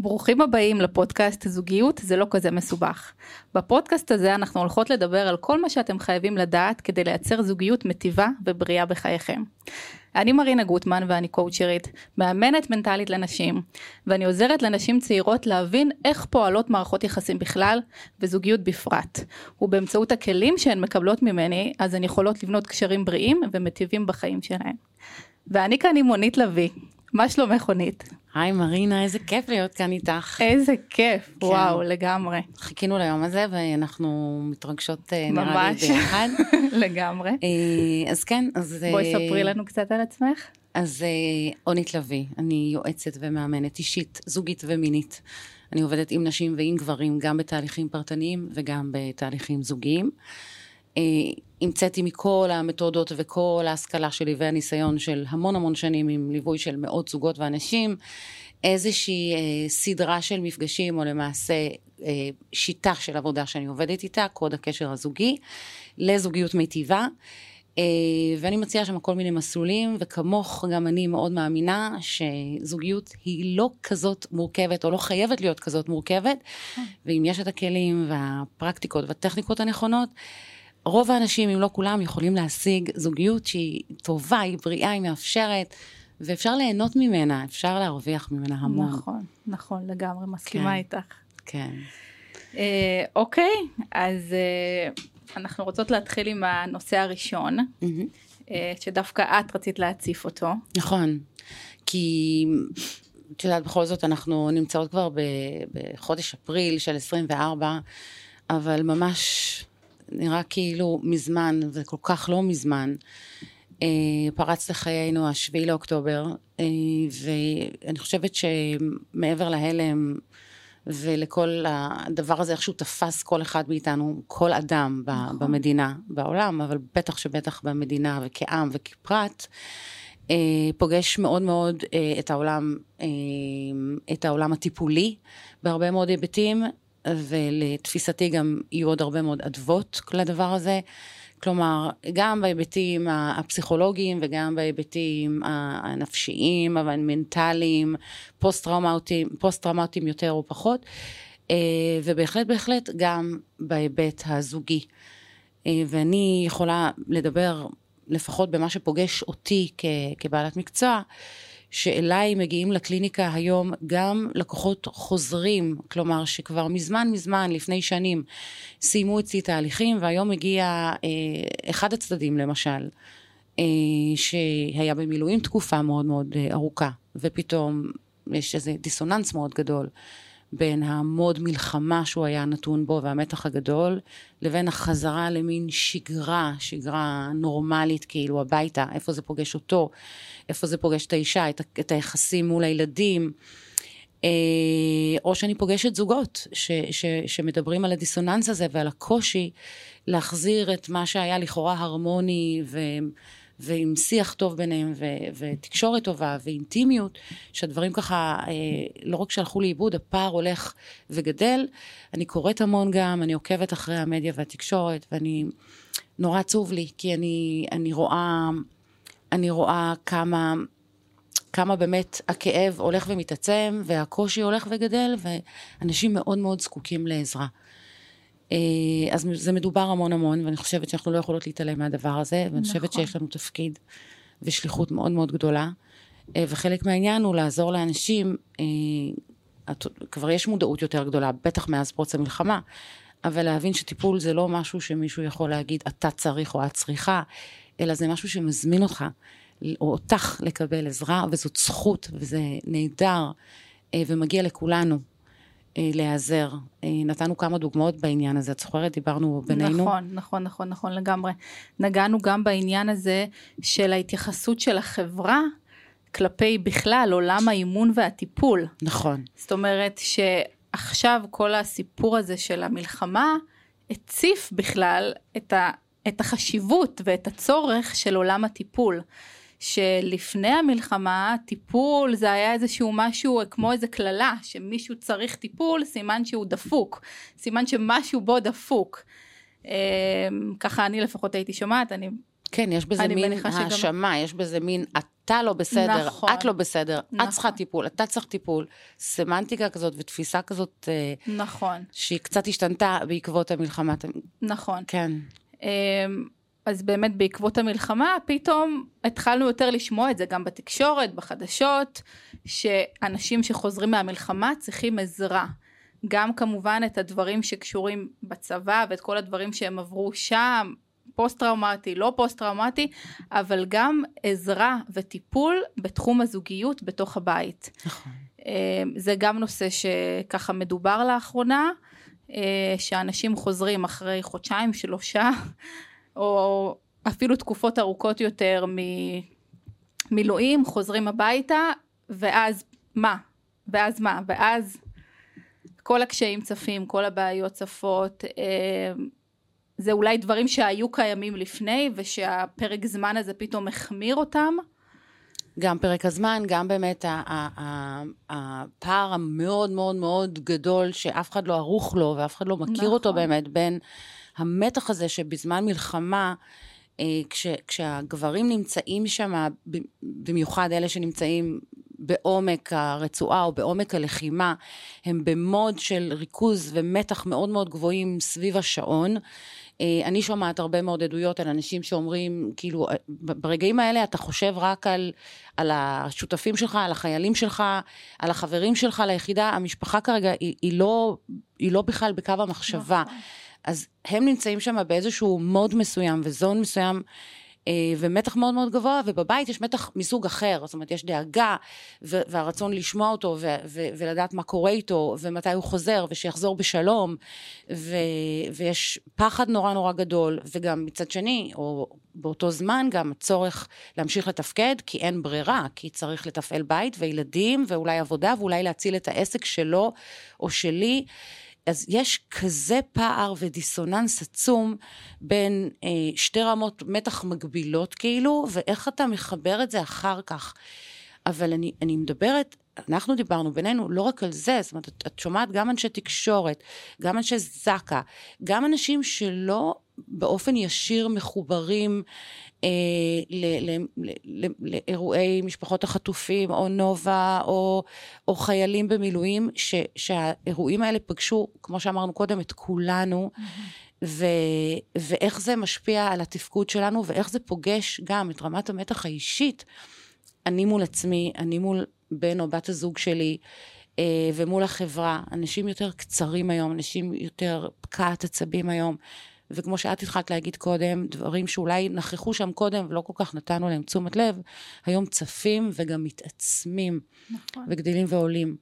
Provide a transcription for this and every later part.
ברוכים הבאים לפודקאסט זוגיות, זה לא כזה מסובך. בפודקאסט הזה אנחנו הולכות לדבר על כל מה שאתם חייבים לדעת כדי לייצר זוגיות מטיבה ובריאה בחייכם. אני מרינה גוטמן ואני קואוצ'רית, מאמנת מנטלית לנשים, ואני עוזרת לנשים צעירות להבין איך פועלות מערכות יחסים בכלל וזוגיות בפרט. ובאמצעות הכלים שהן מקבלות ממני, אז הן יכולות לבנות קשרים בריאים ומטיבים בחיים שלהן. ואני כאן עם מונית לוי. מה שלומך מונית? היי מרינה, איזה כיף להיות כאן איתך. איזה כיף, כן. וואו, לגמרי. חיכינו ליום הזה ואנחנו מתרגשות נראה לי ביחד. לגמרי. אז כן, אז... בואי ספרי לנו קצת על עצמך. אז מונית לוי, אני יועצת ומאמנת אישית, זוגית ומינית. אני עובדת עם נשים ועם גברים, גם בתהליכים פרטניים וגם בתהליכים זוגיים. המצאתי מכל המתודות וכל ההשכלה שלי והניסיון של המון שנים עם ליווי של מאות זוגות ואנשים, איזושהי סדרה של מפגשים או למעשה שיטה של עבודה שאני עובדת איתה, קוד הקשר הזוגי, לזוגיות מיטיבה, ואני מציעה שם כל מיני מסלולים, וכמוך גם אני מאוד מאמינה שזוגיות היא לא כזאת מורכבת, או לא חייבת להיות כזאת מורכבת, ואם יש את הכלים והפרקטיקות והטכניקות הנכונות, רוב האנשים, אם לא כולם, יכולים להשיג זוגיות שהיא טובה, היא בריאה, היא מאפשרת, ואפשר ליהנות ממנה, אפשר להרוויח ממנה המון. נכון, לגמרי, מסכימה איתך. כן. אוקיי, אז אנחנו רוצות להתחיל עם הנושא הראשון, שדווקא את רצית להציף אותו. נכון, כי את יודעת, בכל זאת אנחנו נמצאות כבר בחודש אפריל של 24, אבל ממש... נראה כאילו מזמן, וכל כך לא מזמן, פרץ לחיינו השביעי לאוקטובר, ואני חושבת שמעבר להלם, ולכל הדבר הזה, איכשהו תפס כל אחד מאיתנו, כל אדם במדינה, בעולם, אבל בטח שבטח במדינה, וכעם וכפרט, פוגש מאוד מאוד את העולם הטיפולי, בהרבה מאוד היבטים, ולתפיסתי גם יהיו עוד הרבה מאוד אדוות לדבר הזה, כלומר, גם בהיבטים הפסיכולוגיים וגם בהיבטים הנפשיים, המנטליים, פוסט-טראומטיים יותר או פחות, ובהחלט גם בהיבט הזוגי. ואני יכולה לדבר לפחות במה שפוגש אותי כבעלת מקצוע, שאליי מגיעים לקליניקה היום גם לקוחות חוזרים, כלומר שכבר מזמן, לפני שנים, סיימו אצלי תהליכים, והיום מגיע אחד הצדדים למשל, שהיה במילואים תקופה מאוד מאוד ארוכה, ופתאום יש איזה דיסוננס מאוד גדול, בין המוד מלחמה שהוא היה נתון בו, והמתח הגדול, לבין החזרה למין שגרה נורמלית, כאילו הביתה, איפה זה פוגש אותו, איפה זה פוגש את האישה, את היחסים מול הילדים, או שאני פוגשת זוגות, שמדברים על הדיסוננס הזה, ועל הקושי להחזיר את מה שהיה לכאורה הרמוני, ועם שיח טוב ביניהם, ותקשורת טובה, ואינטימיות, שהדברים ככה, לא רק שהלכו לאיבוד, הפער הולך וגדל, אני קוראת המון גם, אני עוקבת אחרי המדיה והתקשורת, ואני, נורא עצוב לי, כי אני רואה כמה באמת הכאב הולך ומתעצם, והקושי הולך וגדל, ואנשים מאוד מאוד זקוקים לעזרה. אז זה מדובר המון, ואני חושבת שאנחנו לא יכולות להתעלם מהדבר הזה, ואני חושבת שיש לנו תפקיד ושליחות מאוד מאוד גדולה, וחלק מהעניין הוא לעזור לאנשים, כבר יש מודעות יותר גדולה, בטח מאז פרוץ המלחמה, אבל להבין שטיפול זה לא משהו שמישהו יכול להגיד, אתה צריך או את צריכה, אלא זה משהו שמזמין אותך, או אותך לקבל עזרה, וזאת זכות, וזה נהדר, ומגיע לכולנו. להיעזר. נתנו כמה דוגמאות בעניין הזה, את זוכרת, דיברנו בינינו. נכון, לגמרי. נגענו גם בעניין הזה של ההתייחסות של החברה, כלפי בכלל עולם האימון והטיפול. נכון. זאת אומרת שעכשיו כל הסיפור הזה של המלחמה, הציף בכלל את החשיבות ואת הצורך של עולם הטיפול. שלפני המלחמה, טיפול זה היה איזשהו משהו, כמו איזה כללה, שמישהו צריך טיפול, סימן שהוא דפוק, סימן שמשהו בו דפוק. ככה אני לפחות הייתי שומעת, אני כן, יש בזה מין האשמה, יש בזה מין, אתה לא בסדר, נכון, את לא בסדר, נכון. את צריכה טיפול, אתה צריך טיפול, סמנטיקה כזאת ותפיסה כזאת, נכון. שהיא קצת השתנתה בעקבות המלחמה. נכון. כן. אז באמת בעקבות המלחמה, פתאום התחלנו יותר לשמוע את זה גם בתקשורת, בחדשות, שאנשים שחוזרים מהמלחמה צריכים עזרה. גם כמובן את הדברים שקשורים בצבא, ואת כל הדברים שהם עברו שם, פוסט-טראומטי, לא פוסט-טראומטי, אבל גם עזרה וטיפול בתחום הזוגיות בתוך הבית. נכון. זה גם נושא שככה מדובר לאחרונה, שאנשים חוזרים אחרי חודשיים, 3, או אפילו תקופות ארוכות יותר ממילואים, חוזרים הביתה, ואז מה? ואז כל הקשיים צפים, כל הבעיות צפות, זה אולי דברים שהיו קיימים לפני, ושהפרק זמן הזה פתאום החמיר אותם. גם פרק הזמן, גם באמת הפער המאוד מאוד מאוד גדול, שאף אחד לא ערוך לו, ואף אחד לא מכיר נכון. אותו באמת, בין המתח הזה שבזמן מלחמה, כשהגברים נמצאים שם, במיוחד אלה שנמצאים בעומק הרצועה או בעומק הלחימה, הם במוד של ריכוז ומתח מאוד מאוד גבוהים סביב השעון. אני שומעת הרבה מאוד עדויות על אנשים שאומרים, כאילו, ברגעים האלה אתה חושב רק על השותפים שלך, על החיילים שלך, על החברים שלך ליחידה, המשפחה כרגע היא לא בכלל בקו המחשבה. אז הם נמצאים שם באיזשהו מוד מסוים וזון מסוים, ומתח מאוד מאוד גבוה, ובבית יש מתח מסוג אחר, זאת אומרת, יש דאגה, והרצון לשמוע אותו, ולדעת מה קורה איתו, ומתי הוא חוזר, ושיחזור בשלום, ויש פחד נורא נורא גדול, וגם מצד שני, או באותו זמן, גם הצורך להמשיך לתפקד, כי אין ברירה, כי צריך לתפעל בית, וילדים, ואולי עבודה, ואולי להציל את העסק שלו, או שלי, אז יש כזה פער ודיסוננס עצום בין שתי רמות מתח מגבילות כאילו, ואיך אתה מחבר את זה אחר כך. אבל אני מדברת, אנחנו דיברנו בינינו לא רק על זה, זאת אומרת, את שומעת גם אנשי תקשורת, גם אנשי זקה, גם אנשים שלא באופן ישיר מחוברים לאירועי משפחות החטופים, או נובה, או חיילים במילואים, שהאירועים האלה פגשו, כמו שאמרנו קודם, את כולנו, ואיך זה משפיע על התפקוד שלנו, ואיך זה פוגש גם את רמת המתח האישית, אני מול עצמי, אני מול בן או בת הזוג שלי, ומול החברה, אנשים יותר קצרים היום, אנשים יותר פקעת עצבים היום, וכמו שאת התחלת להגיד קודם, דברים שאולי נכחו שם קודם, ולא כל כך נתנו להם תשומת לב, היום צפים וגם מתעצמים, נכון. וגדלים ועולים.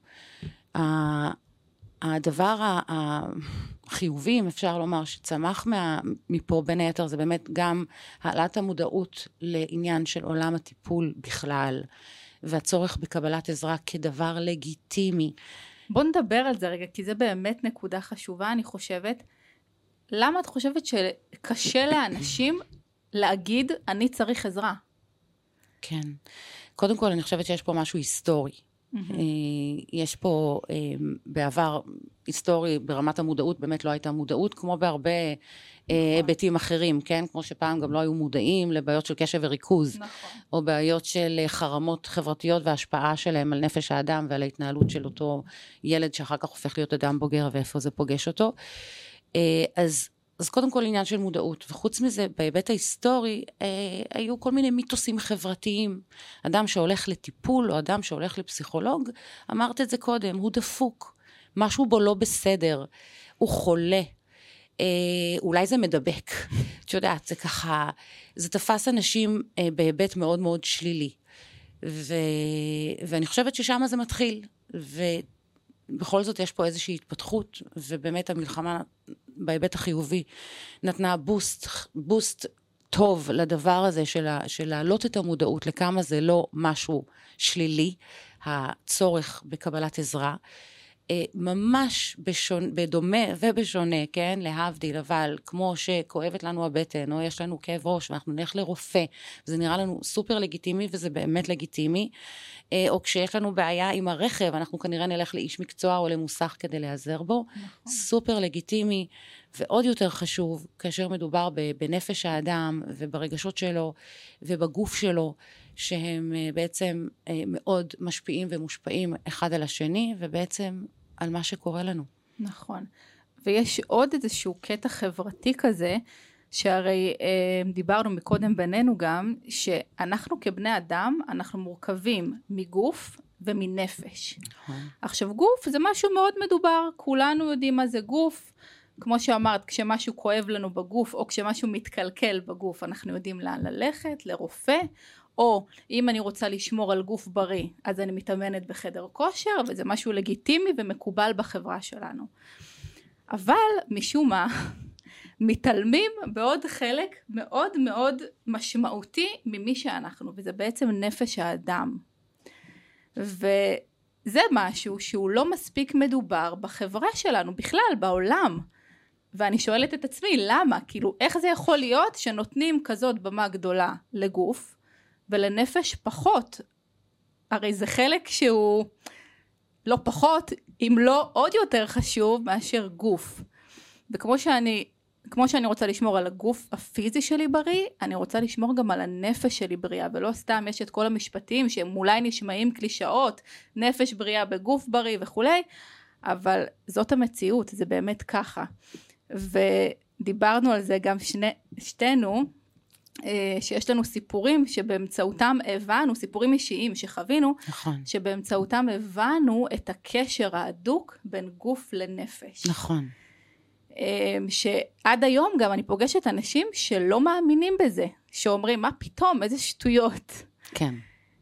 הדבר החיובי, אם אפשר לומר, שצמח מפה בין היתר, זה באמת גם העלאת המודעות לעניין של עולם הטיפול בכלל, והצורך בקבלת עזרה כדבר לגיטימי. בוא נדבר על זה רגע, כי זה באמת נקודה חשובה, אני חושבת. למה את חושבת שקשה לאנשים להגיד, אני צריך עזרה? כן. קודם כל, אני חושבת שיש פה משהו היסטורי. יש פה בעבר היסטורי ברמת המודעות, באמת לא הייתה מודעות, כמו בהרבה היבטים אחרים, כן? כמו שפעם גם לא היו מודעים לבעיות של קשב וריכוז, או בעיות של חרמות חברתיות וההשפעה שלהם על נפש האדם ועל ההתנהלות של אותו ילד שאחר כך הופך להיות אדם בוגר ואיפה זה פוגש אותו. אז קודם כל עניין של מודעות, וחוץ מזה, בהיבט ההיסטורי, היו כל מיני מיתוסים חברתיים. אדם שהולך לטיפול, או אדם שהולך לפסיכולוג, אמרת את זה קודם, הוא דפוק, משהו בו לא בסדר, הוא חולה, אולי זה מדבק. את יודעת, זה ככה, זה תפס אנשים בהיבט מאוד מאוד שלילי. ואני חושבת ששם זה מתחיל, בכל זאת יש פה איזושהי התפתחות, ובאמת המלחמה בהיבט החיובי נתנה בוסט טוב לדבר הזה של להעלות את המודעות לכמה זה לא משהו שלילי, הצורך בקבלת עזרה. ממש בדומה ובשונה, כן, להבדיל, אבל כמו שכואבת לנו הבטן, או יש לנו כאב ראש, ואנחנו נלך לרופא, זה נראה לנו סופר לגיטימי, וזה באמת לגיטימי, או כשיש לנו בעיה עם הרכב, אנחנו כנראה נלך לאיש מקצוע או למוסך כדי להיעזר בו, נכון. סופר לגיטימי, ועוד יותר חשוב, כאשר מדובר בנפש האדם, וברגשות שלו, ובגוף שלו, שהם בעצם מאוד משפיעים ומושפעים אחד על השני, ובעצם על מה שקורה לנו. נכון. ויש עוד איזשהו קטע חברתי כזה, שהרי דיברנו מקודם בינינו גם, שאנחנו כבני אדם, אנחנו מורכבים מגוף ומנפש. נכון. עכשיו גוף זה משהו מאוד מדובר, כולנו יודעים מה זה גוף, כמו שאמרת, כשמשהו כואב לנו בגוף, או כשמשהו מתקלקל בגוף, אנחנו יודעים לאן ללכת, לרופא, או אם אני רוצה לשמור על גוף בריא, אז אני מתאמנת בחדר כושר, וזה משהו לגיטימי ומקובל בחברה שלנו. אבל משום מה, מתעלמים בעוד חלק מאוד מאוד משמעותי ממי שאנחנו, וזה בעצם נפש האדם. וזה משהו שהוא לא מספיק מדובר בחברה שלנו, בכלל בעולם. ואני שואלת את עצמי, למה? כאילו, איך זה יכול להיות שנותנים כזאת במה גדולה לגוף, ולנפש פחות? הרי זה חלק שהוא לא פחות, אם לא עוד יותר חשוב מאשר גוף. וכמו שאני רוצה לשמור על הגוף הפיזי שלי בריא, אני רוצה לשמור גם על הנפש שלי בריאה, ולא סתם יש את כל המשפטים שהם אולי נשמעים קלישאות, נפש בריאה בגוף בריא וכו', אבל זאת המציאות, זה באמת ככה. ודיברנו על זה גם שתינו, שיש לנו סיפורים שבאמצעותם הבנו, סיפורים אישיים שחווינו, נכון. שבאמצעותם הבנו את הקשר ההדוק בין גוף לנפש. נכון. שעד היום גם אני פוגשת אנשים שלא מאמינים בזה, שאומרים, מה פתאום, איזה שטויות. כן.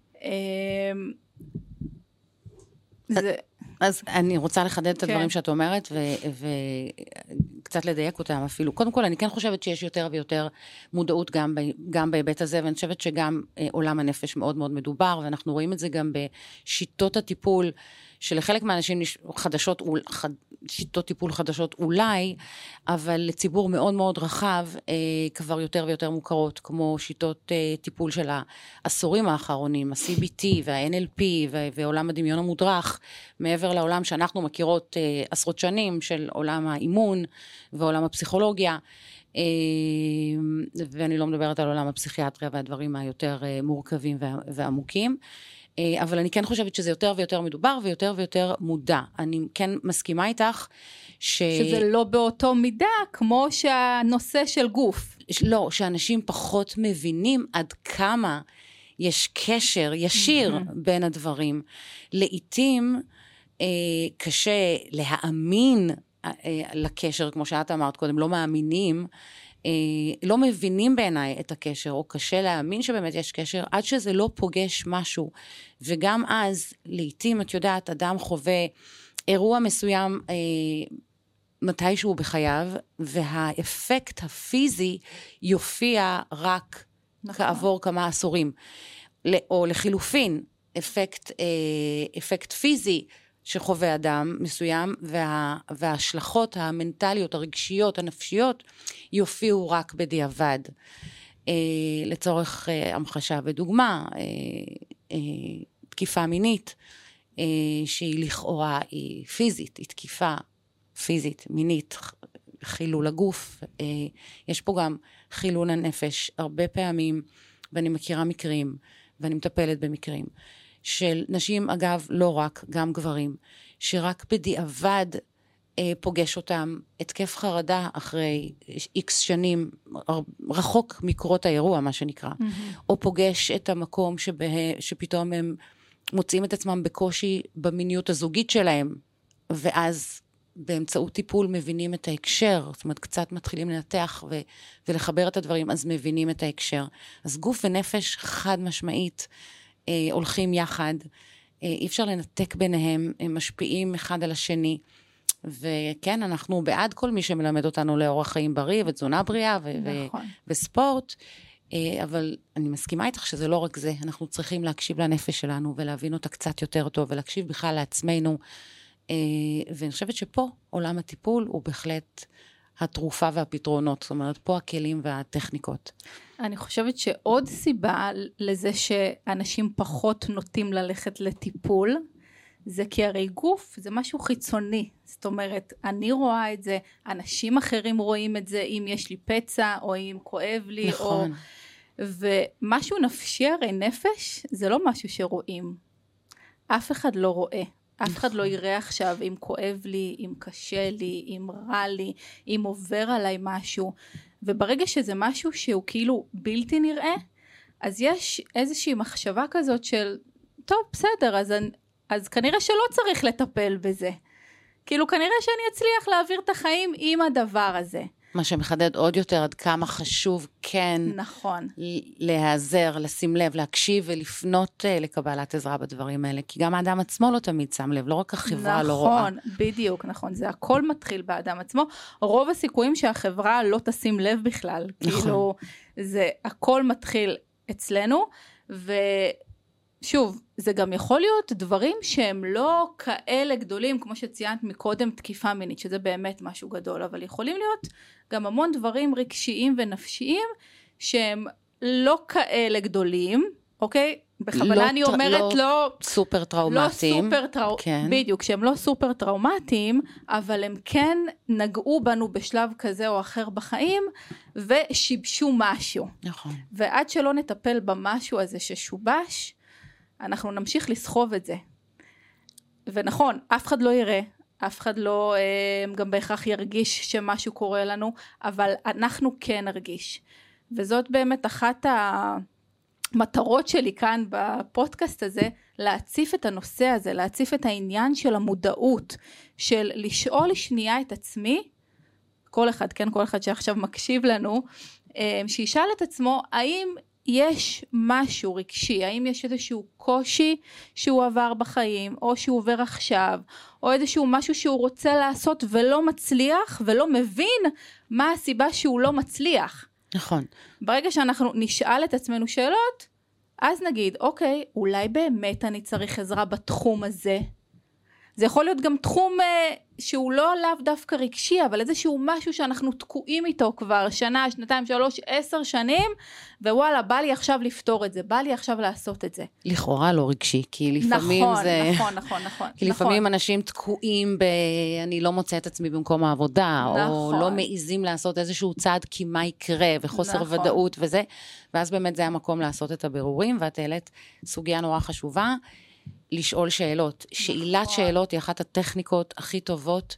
אז אני רוצה לחדד את הדברים שאת אומרת, וקצת לדייק אותם אפילו. קודם כל, אני כן חושבת שיש יותר ויותר מודעות גם בהיבט הזה, ואני חושבת שגם עולם הנפש מאוד מאוד מדובר, ואנחנו רואים את זה גם בשיטות הטיפול, שלחלק מהאנשים שיטות טיפול חדשות אולי, אבל לציבור מאוד מאוד רחב, כבר יותר ויותר מוכרות, כמו שיטות טיפול של העשורים האחרונים, ה-CBT וה-NLP ועולם הדמיון המודרך, מעבר לעולם שאנחנו מכירות עשרות שנים, של עולם האימון ועולם הפסיכולוגיה, ואני לא מדברת על עולם הפסיכיאטריה והדברים היותר מורכבים ועמוקים, אבל אני כן חושבת שזה יותר ויותר מדובר ויותר ויותר מודע. אני כן מסכימה איתך שזה לא באותו מידה כמו שהנושא של גוף. לא, שאנשים פחות מבינים עד כמה יש קשר ישיר בין הדברים. לעתים קשה להאמין לקשר, כמו שאת אמרת קודם, לא מאמינים, לא מבינים בעיניי את הקשר, או קשה להאמין שבאמת יש קשר, עד שזה לא פוגש משהו. וגם אז, לעתים, את יודעת, אדם חווה אירוע מסוים מתישהו בחייו, והאפקט הפיזי יופיע רק כעבור כמה עשורים. או לחילופין, אפקט פיזי שחווה אדם מסוים, וההשלכות המנטליות, הרגשיות, הנפשיות, יופיעו רק בדיעבד. לצורך המחשה ודוגמה, תקיפה מינית, שהיא לכאורה היא פיזית, היא תקיפה פיזית, מינית, חילול הגוף. יש פה גם חילול הנפש, הרבה פעמים, ואני מכירה מקרים, ואני מטפלת במקרים, של נשים, אגב, לא רק, גם גברים, שרק בדיעבד פוגש אותם התקף חרדה אחרי איקס שנים, רחוק מקרות האירוע, מה שנקרא, או פוגש את המקום שפתאום הם מוצאים את עצמם בקושי במיניות הזוגית שלהם, ואז באמצעות טיפול מבינים את ההקשר, זאת אומרת, קצת מתחילים לנתח ולחבר את הדברים, אז מבינים את ההקשר. אז גוף ונפש חד משמעית, הולכים יחד, אי אפשר לנתק ביניהם, הם משפיעים אחד על השני, וכן, אנחנו בעד כל מי שמלמד אותנו לאורח חיים בריא, ותזונה בריאה, וספורט, אבל אני מסכימה איתך שזה לא רק זה, אנחנו צריכים להקשיב לנפש שלנו, ולהבין אותה קצת יותר טוב, ולהקשיב בכלל לעצמנו, ואני חושבת שפה עולם הטיפול הוא בהחלט התרופה והפתרונות, זאת אומרת, פה הכלים והטכניקות. אני חושבת שעוד סיבה לזה שאנשים פחות נוטים ללכת לטיפול, זה כי הרי גוף זה משהו חיצוני, זאת אומרת, אני רואה את זה, אנשים אחרים רואים את זה, אם יש לי פצע, או אם כואב לי, נכון. ומשהו נפשי, הרי נפש, זה לא משהו שרואים. אף אחד לא רואה. אף אחד לא יראה עכשיו אם כואב לי, אם קשה לי, אם רע לי, אם עובר עליי משהו. וברגע שזה משהו שהוא כאילו בלתי נראה, אז יש איזושהי מחשבה כזאת של, טוב, בסדר, אז כנראה שלא צריך לטפל בזה. כאילו כנראה שאני אצליח להעביר את החיים עם הדבר הזה. מה שמחדד עוד יותר עד כמה חשוב כן נכון. להיעזר, לשים לב, להקשיב ולפנות לקבלת עזרה בדברים האלה, כי גם האדם עצמו לא תמיד שם לב, לא רק החברה לא רואה. נכון, בדיוק, נכון, זה הכל מתחיל באדם עצמו, רוב הסיכויים שהחברה לא תשים לב בכלל, נכון. כאילו זה הכל מתחיל אצלנו, ושוב, זה גם יכול להיות דברים שהם לא כאלה גדולים, כמו שציינת מקודם תקיפה מינית, שזה באמת משהו גדול, אבל יכולים להיות גם המון דברים רגשיים ונפשיים, שהם לא כאלה גדולים, אוקיי? בכוונה אני אומרת לא סופר טראומטיים. כן. בדיוק, שהם לא סופר טראומטיים, אבל הם כן נגעו בנו בשלב כזה או אחר בחיים, ושיבשו משהו. נכון. ועד שלא נטפל במשהו הזה ששובש, אנחנו נמשיך לסחוב את זה. ונכון, אף אחד לא יראה, אף אחד לא גם בהכרח ירגיש שמשהו קורה לנו, אבל אנחנו כן נרגיש. וזאת באמת אחת המטרות שלי כאן בפודקאסט הזה, להציף את הנושא הזה, להציף את העניין של המודעות, של לשאול שנייה את עצמי, כל אחד, כן, כל אחד שעכשיו מקשיב לנו, שישאל את עצמו, האם יש משהו רגשי, האם יש איזשהו קושי שהוא עבר בחיים, או שהוא עובר עכשיו, או איזשהו משהו שהוא רוצה לעשות ולא מצליח, ולא מבין מה הסיבה שהוא לא מצליח. נכון. ברגע שאנחנו נשאל את עצמנו שאלות, אז נגיד, אוקיי, אולי באמת אני צריך עזרה בתחום הזה. זה יכול להיות גם תחום שהוא לא לאו דווקא רגשי, אבל איזשהו משהו שאנחנו תקועים איתו כבר שנה, שנתיים, 3, 10 שנים, ווואלה, בא לי עכשיו לפתור את זה, בא לי עכשיו לעשות את זה. לכאורה לא רגשי, כי לפעמים נכון, זה... נכון. כי לפעמים אנשים תקועים אני לא מוצא את עצמי במקום העבודה, או לא מעיזים לעשות איזשהו צעד כי מה יקרה, וחוסר ודאות וזה, ואז באמת זה המקום לעשות את הבירורים, ואת העלית סוגיה נורא חשובה, לשאול שאלות. שאלת שאלות היא אחת הטכניקות הכי טובות,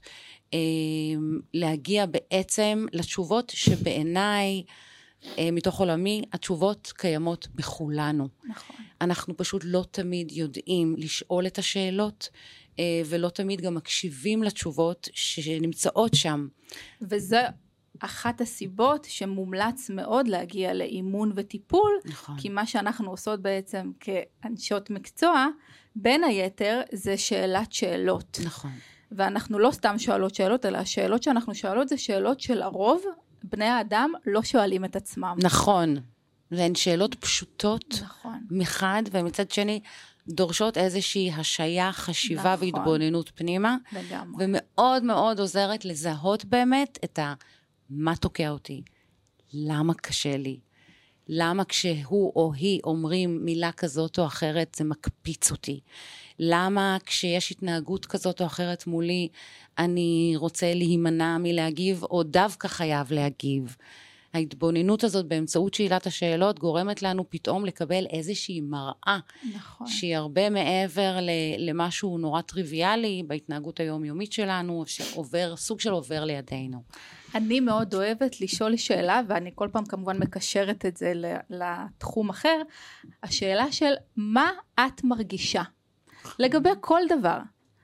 להגיע בעצם לתשובות שבעיניי, מתוך עולמי, התשובות קיימות בכולנו. נכון. אנחנו פשוט לא תמיד יודעים לשאול את השאלות, ולא תמיד גם מקשיבים לתשובות שנמצאות שם. וזה אחת הסיבות שמומלץ מאוד להגיע לאימון וטיפול, נכון. כי מה שאנחנו עושות בעצם כאנשות מקצוע, בין היתר זה שאלת שאלות. נכון. ואנחנו לא סתם שואלות שאלות, אלא השאלות שאנחנו שואלות זה שאלות של הרוב, בני האדם לא שואלים את עצמם. נכון. והן שאלות פשוטות, נכון. מחד, ומצד שני, דורשות איזושהי השעיה, חשיבה נכון. והתבוננות פנימה. לגמרי. ומאוד מאוד עוזרת לזהות באמת את מה תוקע אותי, למה קשה לי, למה כשהוא או היא אומרים מילה כזאת או אחרת זה מקפיץ אותי, למה כשיש התנהגות כזאת או אחרת מולי אני רוצה להימנע מלהגיב או דווקא חייב להגיב. ההתבוננות הזאת באמצעות שאלת השאלות גורמת לנו פתאום לקבל איזושהי מראה, נכון. שהיא הרבה מעבר למשהו נורא טריוויאלי בהתנהגות היומיומית שלנו, שעובר, סוג של עובר לידינו. אני מאוד אוהבת לשאול שאלה, ואני כל פעם כמובן מקשרת את זה לתחום אחר, השאלה של מה את מרגישה? לגבי כל דבר.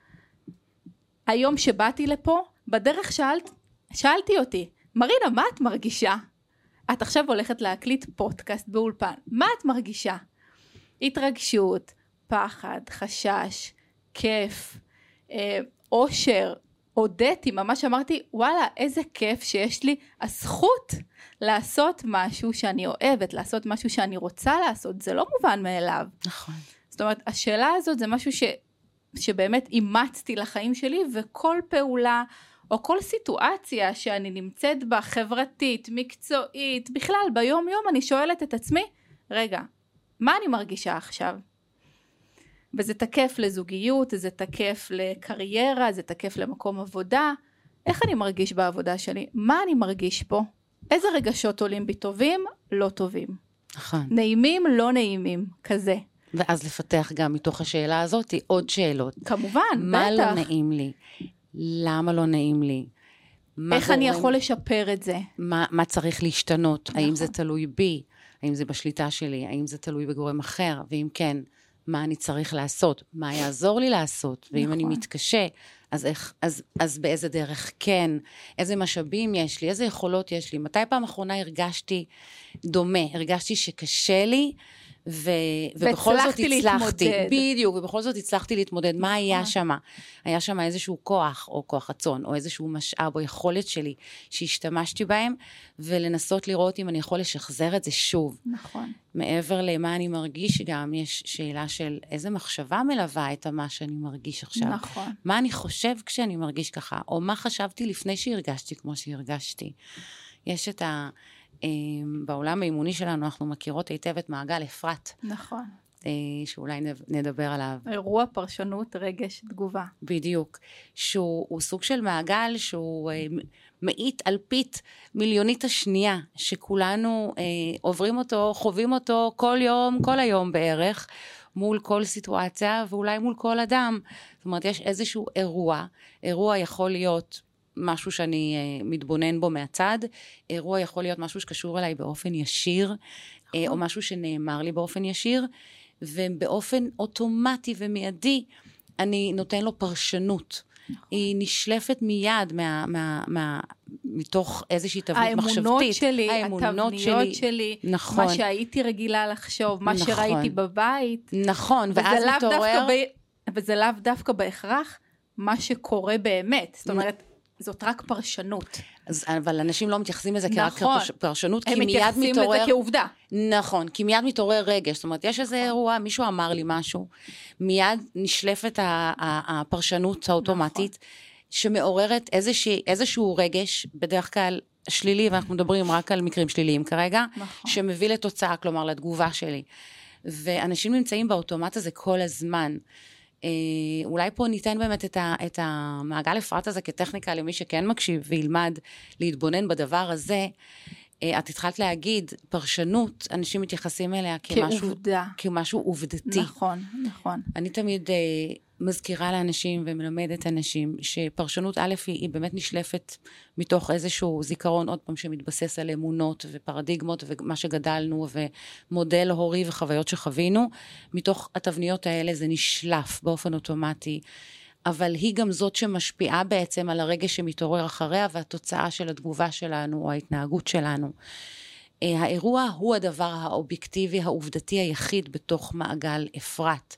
היום שבאתי לפה, בדרך שאלתי אותי, מרינה, מה את מרגישה? את עכשיו הולכת להקליט פודקאסט באולפן, מה את מרגישה? התרגשות, פחד, חשש, כיף, אושר, הודיתי, ממש אמרתי, וואלה, איזה כיף שיש לי הזכות לעשות משהו שאני אוהבת, לעשות משהו שאני רוצה לעשות, זה לא מובן מאליו. נכון. זאת אומרת, השאלה הזאת זה משהו שבאמת אימצתי לחיים שלי, וכל פעולה או כל סיטואציה שאני נמצאת בה, חברתית, מקצועית, בכלל ביום יום אני שואלת את עצמי, רגע, מה אני מרגישה עכשיו? וזה תקף לזוגיות, זה תקף לקריירה, זה תקף למקום עבודה. איך אני מרגיש בעבודה שלי? מה אני מרגיש פה? איזה רגשות עולים בי טובים, לא טובים? נכון. נעימים, לא נעימים, כזה. ואז לפתח גם מתוך השאלה הזאת עוד שאלות. כמובן, מה בטח. לא נעים לי? למה לא נעים לי? איך אני יכול לשפר את זה? מה צריך להשתנות? נכון. האם זה תלוי בי? האם זה בשליטה שלי? האם זה תלוי בגורם אחר? ואם כן, מה אני צריך לעשות? מה יעזור לי לעשות? ואם אני מתקשה, אז באיזה דרך כן? איזה משאבים יש לי? איזה יכולות יש לי? מתי פעם אחרונה הרגשתי דומה? הרגשתי שקשה לי, ובכל זאת הצלחתי. בדיוק, ובכל זאת הצלחתי להתמודד. מה היה שם? היה שם איזשהו כוח, או כוח רצון, או איזשהו משאב, או יכולת שלי, שהשתמשתי בהם, ולנסות לראות אם אני יכול לשחזר את זה שוב. נכון. מעבר למה אני מרגיש, גם יש שאלה של איזה מחשבה מלווה את מה שאני מרגיש עכשיו. נכון. מה אני חושב כשאני מרגיש ככה, או מה חשבתי לפני שהרגשתי כמו שהרגשתי. יש את בעולם האימוני שלנו, אנחנו מכירות היטב את מעגל אפרת. נכון. שאולי נדבר עליו. אירוע, פרשנות, רגש, תגובה. בדיוק. שהוא סוג של מעגל שהוא מאית אלפית מיליונית השנייה, שכולנו עוברים אותו, חווים אותו כל יום, כל היום בערך, מול כל סיטואציה, ואולי מול כל אדם. זאת אומרת, יש איזשהו אירוע יכול להיות משהו שאני מתבונן בו מהצד, אירוע יכול להיות משהו שקשור אליי באופן ישיר, או משהו שנאמר לי באופן ישיר, ובאופן אוטומטי ומיידי, אני נותן לו פרשנות. היא נשלפת מיד מתוך איזושהי תבנית מחשבתית. האמונות שלי, נכון. מה שהייתי רגילה לחשוב, מה שראיתי בבית. נכון, ואז מתעורר. וזה לאו דווקא בהכרח מה שקורה באמת. זאת אומרת, זאת רק פרשנות. אבל אנשים לא מתייחסים לזה כרק פרשנות, כי הם מתייחסים לזה כעובדה. נכון, כי מיד מתעורר רגש, זאת אומרת, יש איזה אירוע, מישהו אמר לי משהו, מיד נשלפת הפרשנות האוטומטית, שמעוררת איזשהו רגש, בדרך כלל שלילי, ואנחנו מדברים רק על מקרים שליליים כרגע, שמביא לתוצאה, כלומר, לתגובה שלי. ואנשים נמצאים באוטומט הזה כל הזמן. אולי פה ניתן באמת את המעגל אפרת הזה כטכניקה למי שכן מקשיב וילמד להתבונן בדבר הזה. את התחלת להגיד, פרשנות, אנשים מתייחסים אליה כמשהו עובדתי. נכון, נכון. אני תמיד מזכירה לאנשים ומלמדת אנשים שפרשנות א' היא באמת נשלפת מתוך איזשהו זיכרון, עוד פעם שמתבסס על אמונות ופרדיגמות ומה שגדלנו ומודל הורי וחוויות שחווינו, מתוך התבניות האלה זה נשלף באופן אוטומטי, אבל היא גם זאת שמשפיעה בעצם על הרגש שמתעורר אחריה והתוצאה של התגובה שלנו או ההתנהגות שלנו. האירוע הוא הדבר האובייקטיבי, העובדתי היחיד בתוך מעגל אפרת.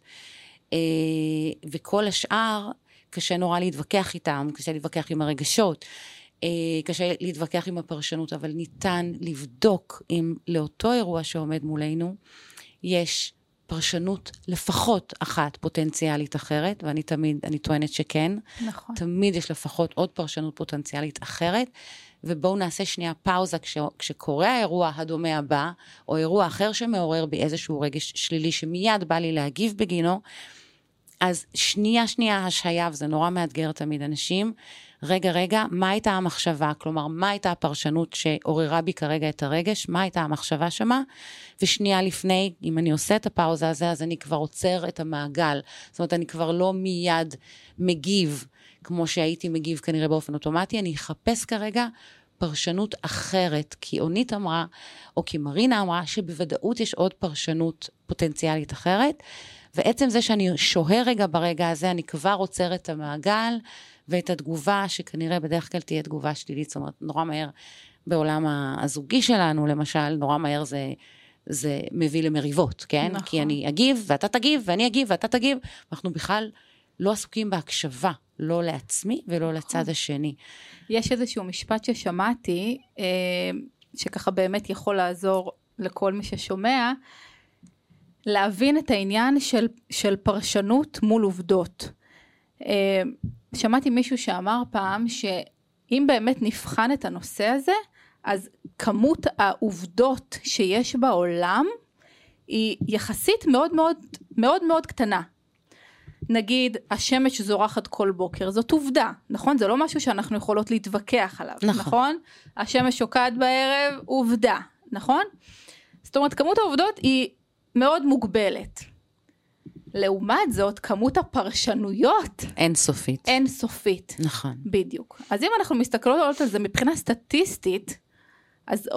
וכל השאר קשה נורא להתווכח איתם, קשה להתווכח עם הרגשות, קשה להתווכח עם הפרשנות, אבל ניתן לבדוק אם לאותו אירוע שעומד מולנו יש פרשנות לפחות אחת פוטנציאלית אחרת, ואני טוענת שכן. נכון. תמיד יש לפחות עוד פרשנות פוטנציאלית אחרת, ובואו נעשה שנייה פאוזה כשקורה האירוע הדומה הבא, או אירוע אחר שמעורר בי איזשהו רגש שלילי שמיד בא לי להגיב בגינו, אז שנייה השהיה, וזה נורא מאתגר תמיד אנשים, רגע, מה הייתה המחשבה? כלומר, מה הייתה הפרשנות שעוררה בי כרגע את הרגש? מה הייתה המחשבה שמה? ושנייה לפני, אם אני עושה את הפאוזה הזה, אז אני כבר עוצר את המעגל. זאת אומרת, אני כבר לא מיד מגיב, כמו שהייתי מגיב כנראה באופן אוטומטי, אני אחפש כרגע פרשנות אחרת, כי אונית אמרה, או כי מרינה אמרה, שבוודאות יש עוד פרשנות פוטנציאלית אחרת, ועצם זה שאני שוהה רגע ברגע הזה, אני כבר עוצר את המעגל, ואת התגובה, שכנראה בדרך כלל תהיה תגובה שלילית, זאת אומרת, נורא מהר בעולם הזוגי שלנו, למשל, נורא מהר זה מביא למריבות, כן? נכון. כי אני אגיב, ואתה תגיב, ואני אגיב, ואתה תגיב, אנחנו בכלל לא עסוקים בהקשבה, לא לעצמי ולא לצד השני. יש איזשהו משפט ששמעתי, שככה באמת יכול לעזור לכל מי ששומע, להבין את העניין של פרשנות מול עובדות. שמעתי מישהו שאמר פעם שאם באמת נבחן את הנושא הזה, אז כמות העובדות שיש בעולם היא יחסית מאוד מאוד מאוד מאוד קטנה. נגיד, השמש זורחת כל בוקר, זאת עובדה, נכון? זה לא משהו שאנחנו יכולות להתווכח עליו, נכון? השמש שוקעת בערב, עובדה, נכון? זאת אומרת, כמות העובדות היא מאוד מוגבלת. לעומת זאת, כמות הפרשנויות אינסופית. אינסופית. נכון. בדיוק. אז אם אנחנו מסתכלות על זה מבחינה סטטיסטית, אז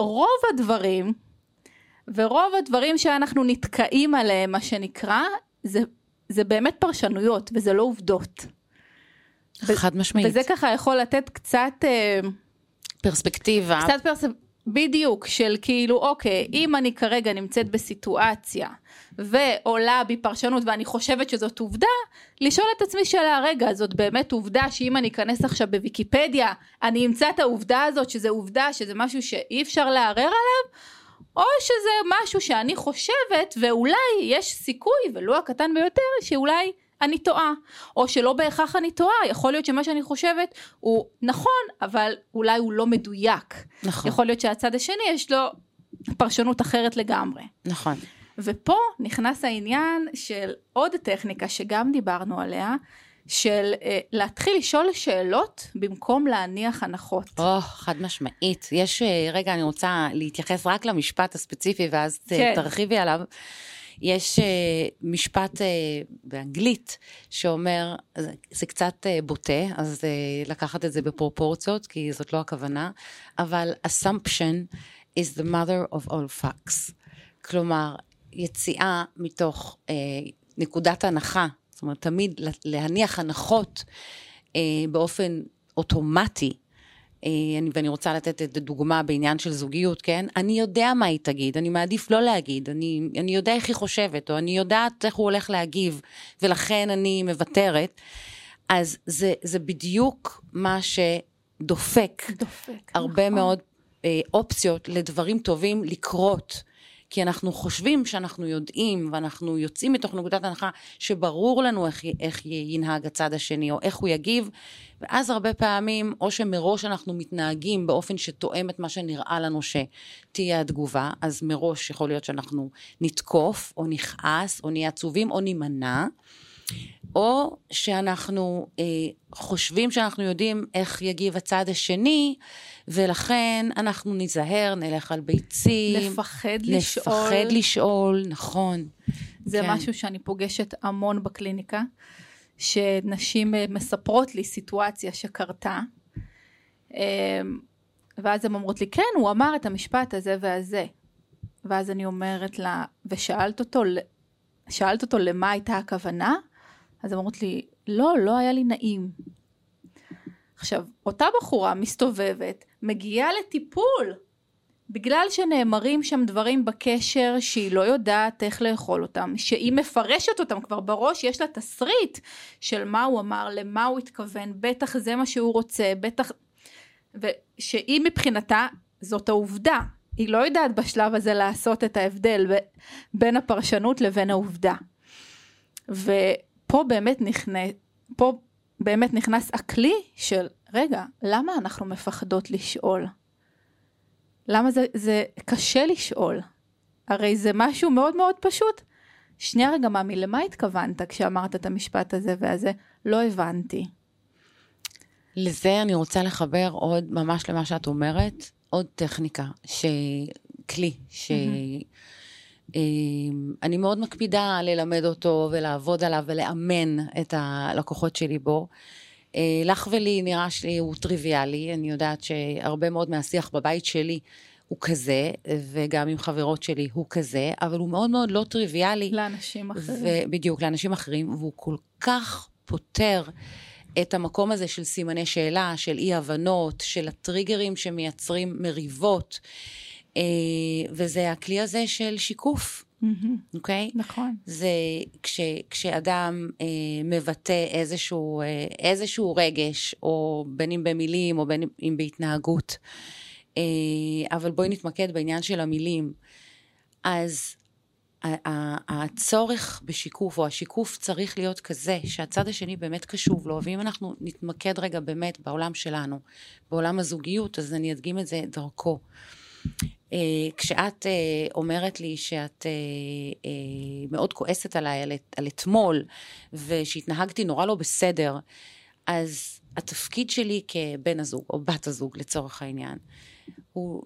רוב הדברים שאנחנו נתקעים עליהם, מה שנקרא, זה באמת פרשנויות, וזה לא עובדות. חד משמעית. וזה ככה יכול לתת קצת פרספקטיבה. בדיוק, של כאילו, אוקיי, אם אני כרגע נמצאת בסיטואציה, ועולה בי פרשנות, ואני חושבת שזאת עובדה, לשאול את עצמי שאלה, רגע, זאת באמת עובדה, שאם אני אכנס עכשיו בוויקיפדיה, אני אמצא את העובדה הזאת, שזה עובדה, שזה משהו שאי אפשר לערער עליו, או שזה משהו שאני חושבת, ואולי יש סיכוי, ולא הקטן ביותר, שאולי אני טועה, או שלא בהכרח אני טועה, יכול להיות שמה שאני חושבת הוא נכון, אבל אולי הוא לא מדויק. נכון. יכול להיות שהצד השני יש לו פרשנות אחרת לגמרי. נכון. ופה נכנס העניין של עוד טכניקה שגם דיברנו עליה, של להתחיל לשאול שאלות במקום להניח הנחות. חד משמעית. יש, רגע, אני רוצה להתייחס רק למשפט הספציפי, ואז תרחיבי עליו. יש משפט באנגלית שאומר, זה קצת בוטה, אז לקחת את זה בפרופורציות, כי זאת לא הכוונה, אבל assumption is the mother of all facts. כלומר, יציאה מתוך נקודת הנחה, זאת אומרת, תמיד להניח הנחות באופן אוטומטי, ואני רוצה לתת את הדוגמה בעניין של זוגיות, כן? אני יודע מה היא תגיד, אני מעדיף לא להגיד, אני יודע איך היא חושבת, או אני יודעת איך הוא הולך להגיב, ולכן אני מוותרת. אז זה בדיוק מה שדופק הרבה נכון. מאוד אופציות לדברים טובים לקרות, כי אנחנו חושבים שאנחנו יודעים, ואנחנו יוצאים מתוך נקודת הנחה, שברור לנו איך ינהג הצד השני, או איך הוא יגיב, ואז הרבה פעמים, או שמראש אנחנו מתנהגים באופן שתואם את מה שנראה לנו שתהיה התגובה, אז מראש יכול להיות שאנחנו נתקוף, או נכעס, או נהיה עצובים, או נימנע, או שאנחנו חושבים שאנחנו יודעים איך יגיב הצד השני, ולכן אנחנו ניזהר, נלך על ביצים. לפחד לשאול, נכון. זה כן. משהו שאני פוגשת המון בקליניקה, שנשים מספרות לי סיטואציה שקרתה, ואז הן אומרות לי, כן, הוא אמר את המשפט הזה והזה. ואז אני אומרת לה, ושאלת אותו למה הייתה הכוונה, אז אמרת לי, לא היה לי נעים. עכשיו, אותה בחורה מסתובבת, מגיעה לטיפול, בגלל שנאמרים שם דברים בקשר שהיא לא יודעת איך לאכול אותם, שהיא מפרשת אותם כבר בראש, יש לה תסריט של מה הוא אמר, למה הוא התכוון, בטח זה מה שהוא רוצה, בטח, ושהיא מבחינתה זאת העובדה, היא לא יודעת בשלב הזה לעשות את ההבדל בין הפרשנות לבין העובדה. ופה באמת נכנס הכלי של, רגע, למה אנחנו מפחדות לשאול? למה זה קשה לשאול? הרי זה משהו מאוד מאוד פשוט. שנייה רגע, מאמי, למה התכוונת כשאמרת את המשפט הזה והזה? לא הבנתי. לזה אני רוצה לחבר עוד ממש למה שאת אומרת, עוד טכניקה, כלי, אני מאוד מקפידה ללמד אותו ולעבוד עליו ולאמן את הלקוחות שלי בו. לך ולי נראה שלי הוא טריוויאלי, אני יודעת שהרבה מאוד מהשיח בבית שלי הוא כזה, וגם עם חברות שלי הוא כזה, אבל הוא מאוד מאוד לא טריוויאלי. לאנשים אחרים. בדיוק, לאנשים אחרים, והוא כל כך פותר את המקום הזה של סימני שאלה, של אי הבנות, של הטריגרים שמייצרים מריבות, וזה הכלי הזה של שיקוף. אוקיי? נכון. זה כשאדם מבטא איזשהו רגש, או בין אם במילים, או בין אם בהתנהגות, אבל בואי נתמקד בעניין של המילים. אז הצורך בשיקוף, או השיקוף צריך להיות כזה, שהצד השני באמת קשוב לו, ואם אנחנו נתמקד רגע באמת בעולם שלנו, בעולם הזוגיות, אז אני אדגים את זה דרכו. כשאת אומרת לי שאת מאוד כועסת עליי, על אתמול, ושהתנהגתי נורא לא בסדר, אז התפקיד שלי כבן הזוג, או בת הזוג לצורך העניין, הוא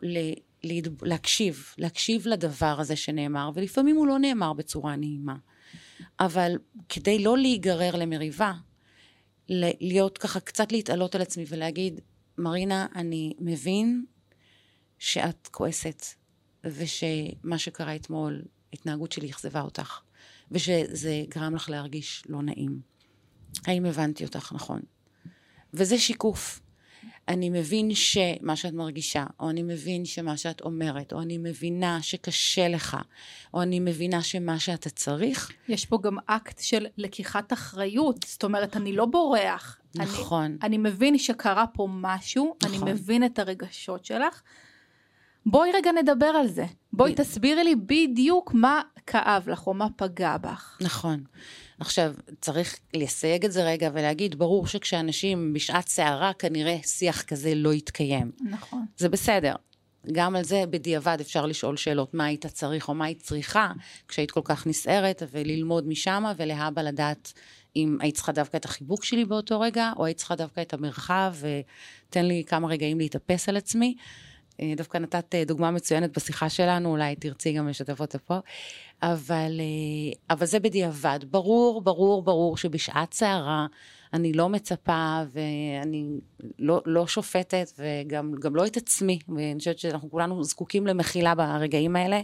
להקשיב לדבר הזה שנאמר, ולפעמים הוא לא נאמר בצורה נעימה. אבל כדי לא להיגרר למריבה, להיות ככה קצת להתעלות על עצמי ולהגיד, מרינה, אני מבין שאת כועסת, ושמה שקרה אתמול, התנהגות שלי אכזבה אותך, ושזה גרם לך להרגיש לא נעים. האם הבנתי אותך נכון? וזה שיקוף. אני מבין שמה שאת מרגישה, או אני מבין שמה שאת אומרת, או אני מבינה שקשה לך, או אני מבינה שמה שאתה צריך. יש פה גם אקט של לקיחת אחריות, זאת אומרת, אני לא בורח. נכון. אני מבין שקרה פה משהו, נכון. אני מבין את הרגשות שלך. בואי רגע נדבר על זה. בואי תסבירי לי בדיוק מה כאב לך, או מה פגע בך. נכון. עכשיו, צריך לסייג את זה רגע ולהגיד, ברור שכשאנשים בשעת שערה, כנראה שיח כזה לא יתקיים. נכון. זה בסדר. גם על זה בדיעבד אפשר לשאול שאלות, מה היית צריך או מה היית צריכה, כשהיית כל כך נסערת, וללמוד משם, ולהבא לדעת אם היית צריכה דווקא את החיבוק שלי באותו רגע, או היית צריכה דווקא את המרחב, ותן לי כמה רגעים להתאפס על עצמי. דווקא נתת דוגמה מצוינת בשיחה שלנו, אולי תרצי גם לשתף אותה פה, אבל זה בדיעבד. ברור שבשעת שערה אני לא מצפה, ואני לא שופטת, וגם לא את עצמי, ואני חושבת שאנחנו כולנו זקוקים למחילה ברגעים האלה.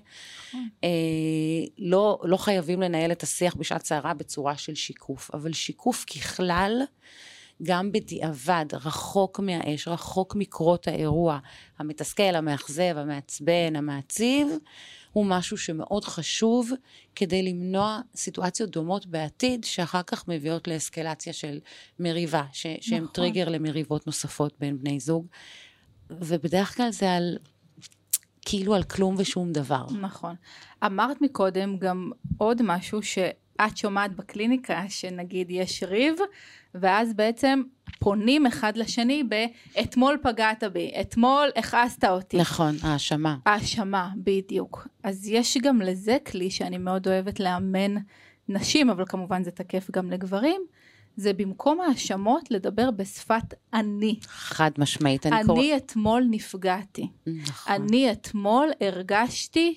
לא חייבים לנהל את השיח בשעת שערה בצורה של שיקוף, אבל שיקוף ככלל, גם בדיעבד, רחוק מהאש, רחוק מקרות האירוע, המתסכל, המאכזב, המעצבן, המעציב, הוא משהו שמאוד חשוב, כדי למנוע סיטואציות דומות בעתיד, שאחר כך מביאות לאסקלציה של מריבה, שהם טריגר למריבות נוספות בין בני זוג, ובדרך כלל זה כאילו על כלום ושום דבר. נכון. אמרת מקודם גם עוד משהו שאת שומעת בקליניקה, שנגיד יש ריב, ואז בעצם פונים אחד לשני אתמול פגעת בי, אתמול הכעסת אותי. נכון, האשמה, בדיוק. אז יש גם לזה כלי שאני מאוד אוהבת לאמן נשים, אבל כמובן זה תקף גם לגברים, זה במקום האשמות לדבר בשפת אני. חד משמעית. אני אתמול נפגעתי. נכון. אני אתמול הרגשתי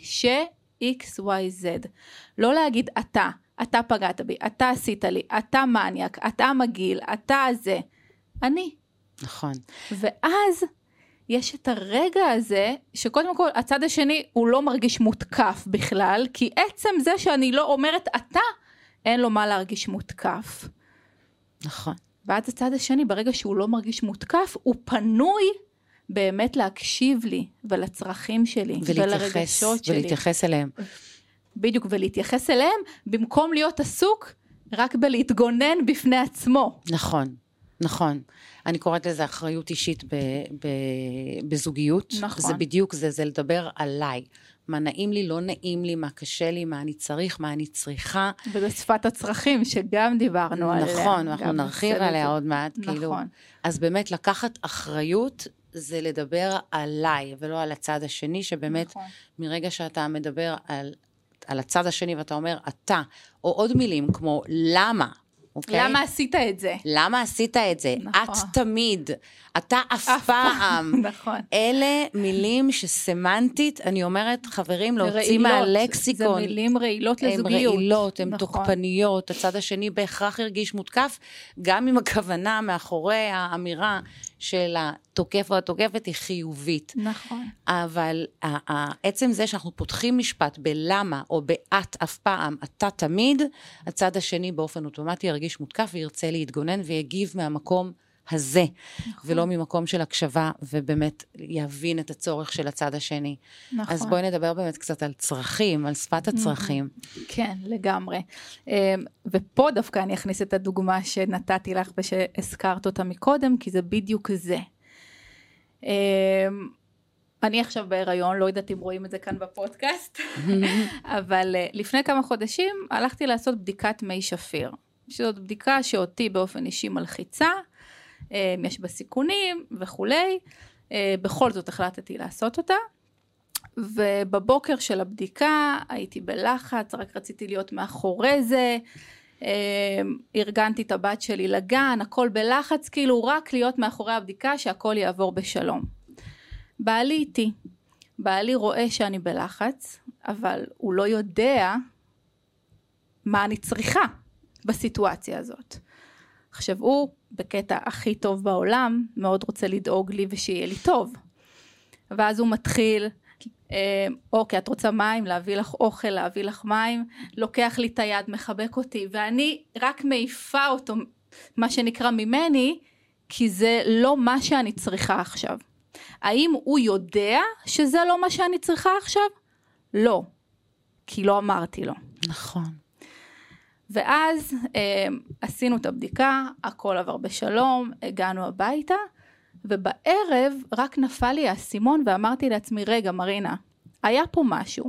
ש-XYZ. לא להגיד אתה פגעת בי, אתה עשית לי, אתה מניאק, אתה מגיל, אתה זה. אני. נכון. ואז יש את הרגע הזה, שקודם כל הצד השני הוא לא מרגיש מותקף בכלל, כי עצם זה שאני לא אומרת אתה, אין לו מה להרגיש מותקף. נכון. ואז הצד השני, ברגע שהוא לא מרגיש מותקף, הוא פנוי באמת להקשיב לי, ולצרכים שלי, ולרגשות שלי. ולהתייחס אליהם. בדיוק, ולהתייחס אליהם, במקום להיות עסוק, רק בלהתגונן בפני עצמו. נכון. אני קוראת לזה אחריות אישית בזוגיות. נכון. זה בדיוק זה לדבר עליי. מה נעים לי, לא נעים לי, מה קשה לי, מה אני צריך, מה אני צריכה. ובשפת הצרכים שגם דיברנו עליה. נכון, אנחנו נרחיב עליה עוד מעט. נכון. כאילו, אז באמת לקחת אחריות, זה לדבר עליי, ולא על הצד השני, שבאמת נכון. מרגע שאתה מדבר על הצד השני, ואתה אומר אתה, או עוד מילים כמו למה, אוקיי? למה עשית את זה? למה עשית את זה? נכון. את תמיד, אתה אף פעם. נכון. אלה מילים שסמנטית, אני אומרת, חברים, להוציא מהלקסיקון. זה מילים רעילות לזוגיות. הן רעילות, הן נכון. תוקפניות, הצד השני בהכרח הרגיש מותקף, גם אם הכוונה מאחורי האמירה של התוקף או התוקפת היא חיובית. נכון. אבל עצם זה שאנחנו פותחים משפט בלמה או באת אף פעם, אתה תמיד, הצד השני באופן אוטומטי ירגיש מותקף וירצה להתגונן ויגיב מהמקום הזה, נכון. ולא ממקום של הקשבה, ובאמת יבין את הצורך של הצד השני. נכון. אז בואי נדבר באמת קצת על צרכים, על שפת הצרכים. כן, לגמרי. ופה דווקא אני אכניס את הדוגמה שנתתי לך ושהזכרת אותה מקודם, כי זה בדיוק זה. אני עכשיו בהיריון, לא יודעת אם רואים את זה כאן בפודקאסט, אבל לפני כמה חודשים הלכתי לעשות בדיקת מי שפיר. שזאת בדיקה שאותי באופן אישי מלחיצה, יש בה סיכונים וכולי, בכל זאת החלטתי לעשות אותה, ובבוקר של הבדיקה הייתי בלחץ, רק רציתי להיות מאחורי זה, ארגנתי את הבת שלי לגן, הכל בלחץ, כאילו רק להיות מאחורי הבדיקה שהכל יעבור בשלום. בעלי איתי, בעלי רואה שאני בלחץ, אבל הוא לא יודע מה אני צריכה בסיטואציה הזאת. עכשיו הוא בקטע הכי טוב בעולם, מאוד רוצה לדאוג לי ושיהיה לי טוב. ואז הוא מתחיל, אוקיי, את רוצה מים, להביא לך אוכל, להביא לך מים, לוקח לי את היד, מחבק אותי, ואני רק מעיפה אותו, מה שנקרא ממני, כי זה לא מה שאני צריכה עכשיו. האם הוא יודע שזה לא מה שאני צריכה עכשיו? לא, כי לא אמרתי לו. נכון. ואז עשינו את הבדיקה, הכל עבר בשלום, הגענו הביתה, ובערב רק נפל לי האסימון ואמרתי לעצמי, רגע מרינה, היה פה משהו,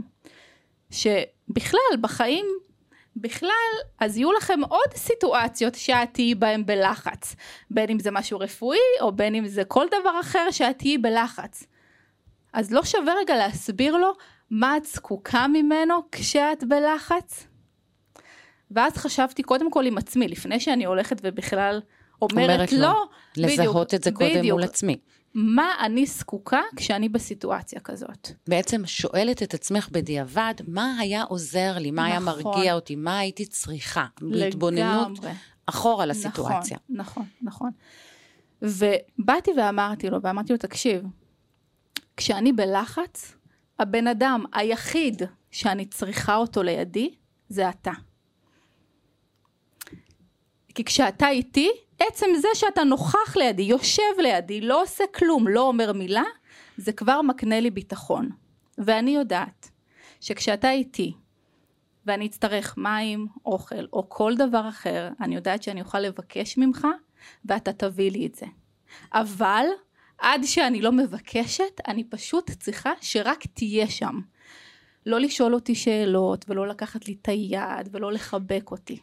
שבכלל בחיים, בכלל, אז יהיו לכם עוד סיטואציות שאת תהיי בהם בלחץ, בין אם זה משהו רפואי, או בין אם זה כל דבר אחר שאת תהיי בלחץ. אז לא שווה רגע להסביר לו מה את זקוקה ממנו כשאת בלחץ? ואז חשבתי קודם כל עם עצמי, לפני שאני הולכת ובכלל אומרת לא, לזהות את זה קודם מול עצמי. מה אני זקוקה כשאני בסיטואציה כזאת? בעצם שואלת את עצמך בדיעבד, מה היה עוזר לי, מה היה מרגיע אותי, מה הייתי צריכה, בהתבוננות אחורה לסיטואציה. נכון. ובאתי ואמרתי לו, תקשיב, כשאני בלחץ, הבן אדם היחיד שאני צריכה אותו לידי, זה אתה. כי כשאתה איתי, עצם זה שאתה נוכח לידי, יושב לידי, לא עושה כלום, לא אומר מילה, זה כבר מקנה לי ביטחון. ואני יודעת שכשאתה איתי, ואני אצטרך מים, אוכל, או כל דבר אחר, אני יודעת שאני אוכל לבקש ממך, ואתה תביא לי את זה. אבל עד שאני לא מבקשת, אני פשוט צריכה שרק תהיה שם. לא לשאול אותי שאלות, ולא לקחת לי את היד, ולא לחבק אותי.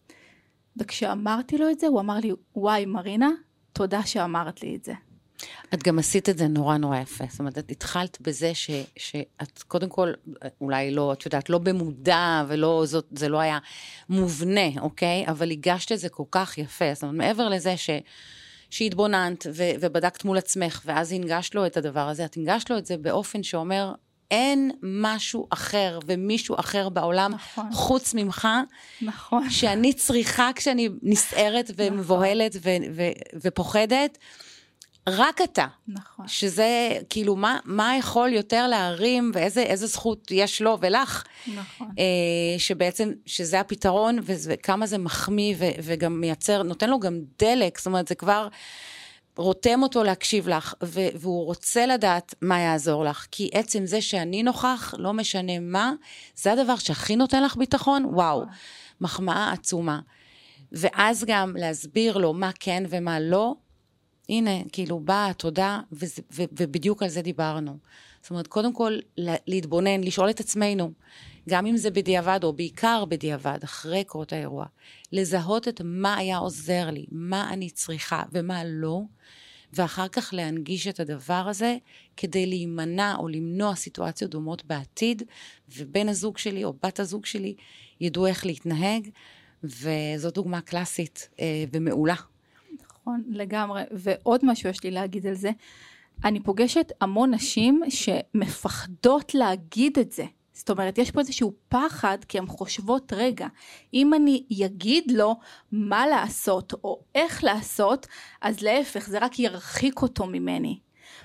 וכשאמרתי לו את זה, הוא אמר לי, וואי מרינה, תודה שאמרת לי את זה. את גם עשית את זה נורא נורא יפה. זאת אומרת, את התחלת בזה שאת קודם כל, אולי לא, את יודעת, לא במודע, זה לא היה מובנה, אוקיי? אבל הגשת את זה כל כך יפה. זאת אומרת, מעבר לזה שהתבוננת ובדקת מול עצמך, ואז הנגשת לו את הדבר הזה, את הנגשת לו את זה באופן שאומר, אין משהו אחר ומישהו אחר בעולם, נכון. חוץ ממך, נכון. שאני צריכה כשאני נסערת ומבוהלת ופוחדת, רק אתה. נכון. שזה כאילו מה יכול יותר להרים ואיזה זכות יש לו ולך. נכון. שבעצם שזה הפתרון וכמה זה מחמיא וגם מייצר, נותן לו גם דלק, זאת אומרת זה כבר רותם אותו להקשיב לך, והוא רוצה לדעת מה יעזור לך, כי עצם זה שאני נוכח, לא משנה מה, זה הדבר שהכי נותן לך ביטחון, וואו, מחמאה עצומה. ואז גם להסביר לו מה כן ומה לא, הנה, כאילו באה, תודה, ובדיוק על זה דיברנו. זאת אומרת, קודם כל להתבונן, לשאול את עצמנו, גם אם זה בדיעבד או בעיקר בדיעבד, אחרי קרות האירוע, לזהות את מה היה עוזר לי, מה אני צריכה ומה לא, ואחר כך להנגיש את הדבר הזה, כדי להימנע או למנוע סיטואציות דומות בעתיד, ובן הזוג שלי או בת הזוג שלי ידעו איך להתנהג, וזאת דוגמה קלאסית ומעולה. נכון, לגמרי. ועוד משהו יש לי להגיד על זה, אני פוגשת המון נשים שמפחדות להגיד את זה. זאת אומרת, יש פה איזשהו פחד, כי הן חושבות, רגע, אם אני יגיד לו מה לעשות או איך לעשות, אז להפך, זה רק ירחיק אותו ממני.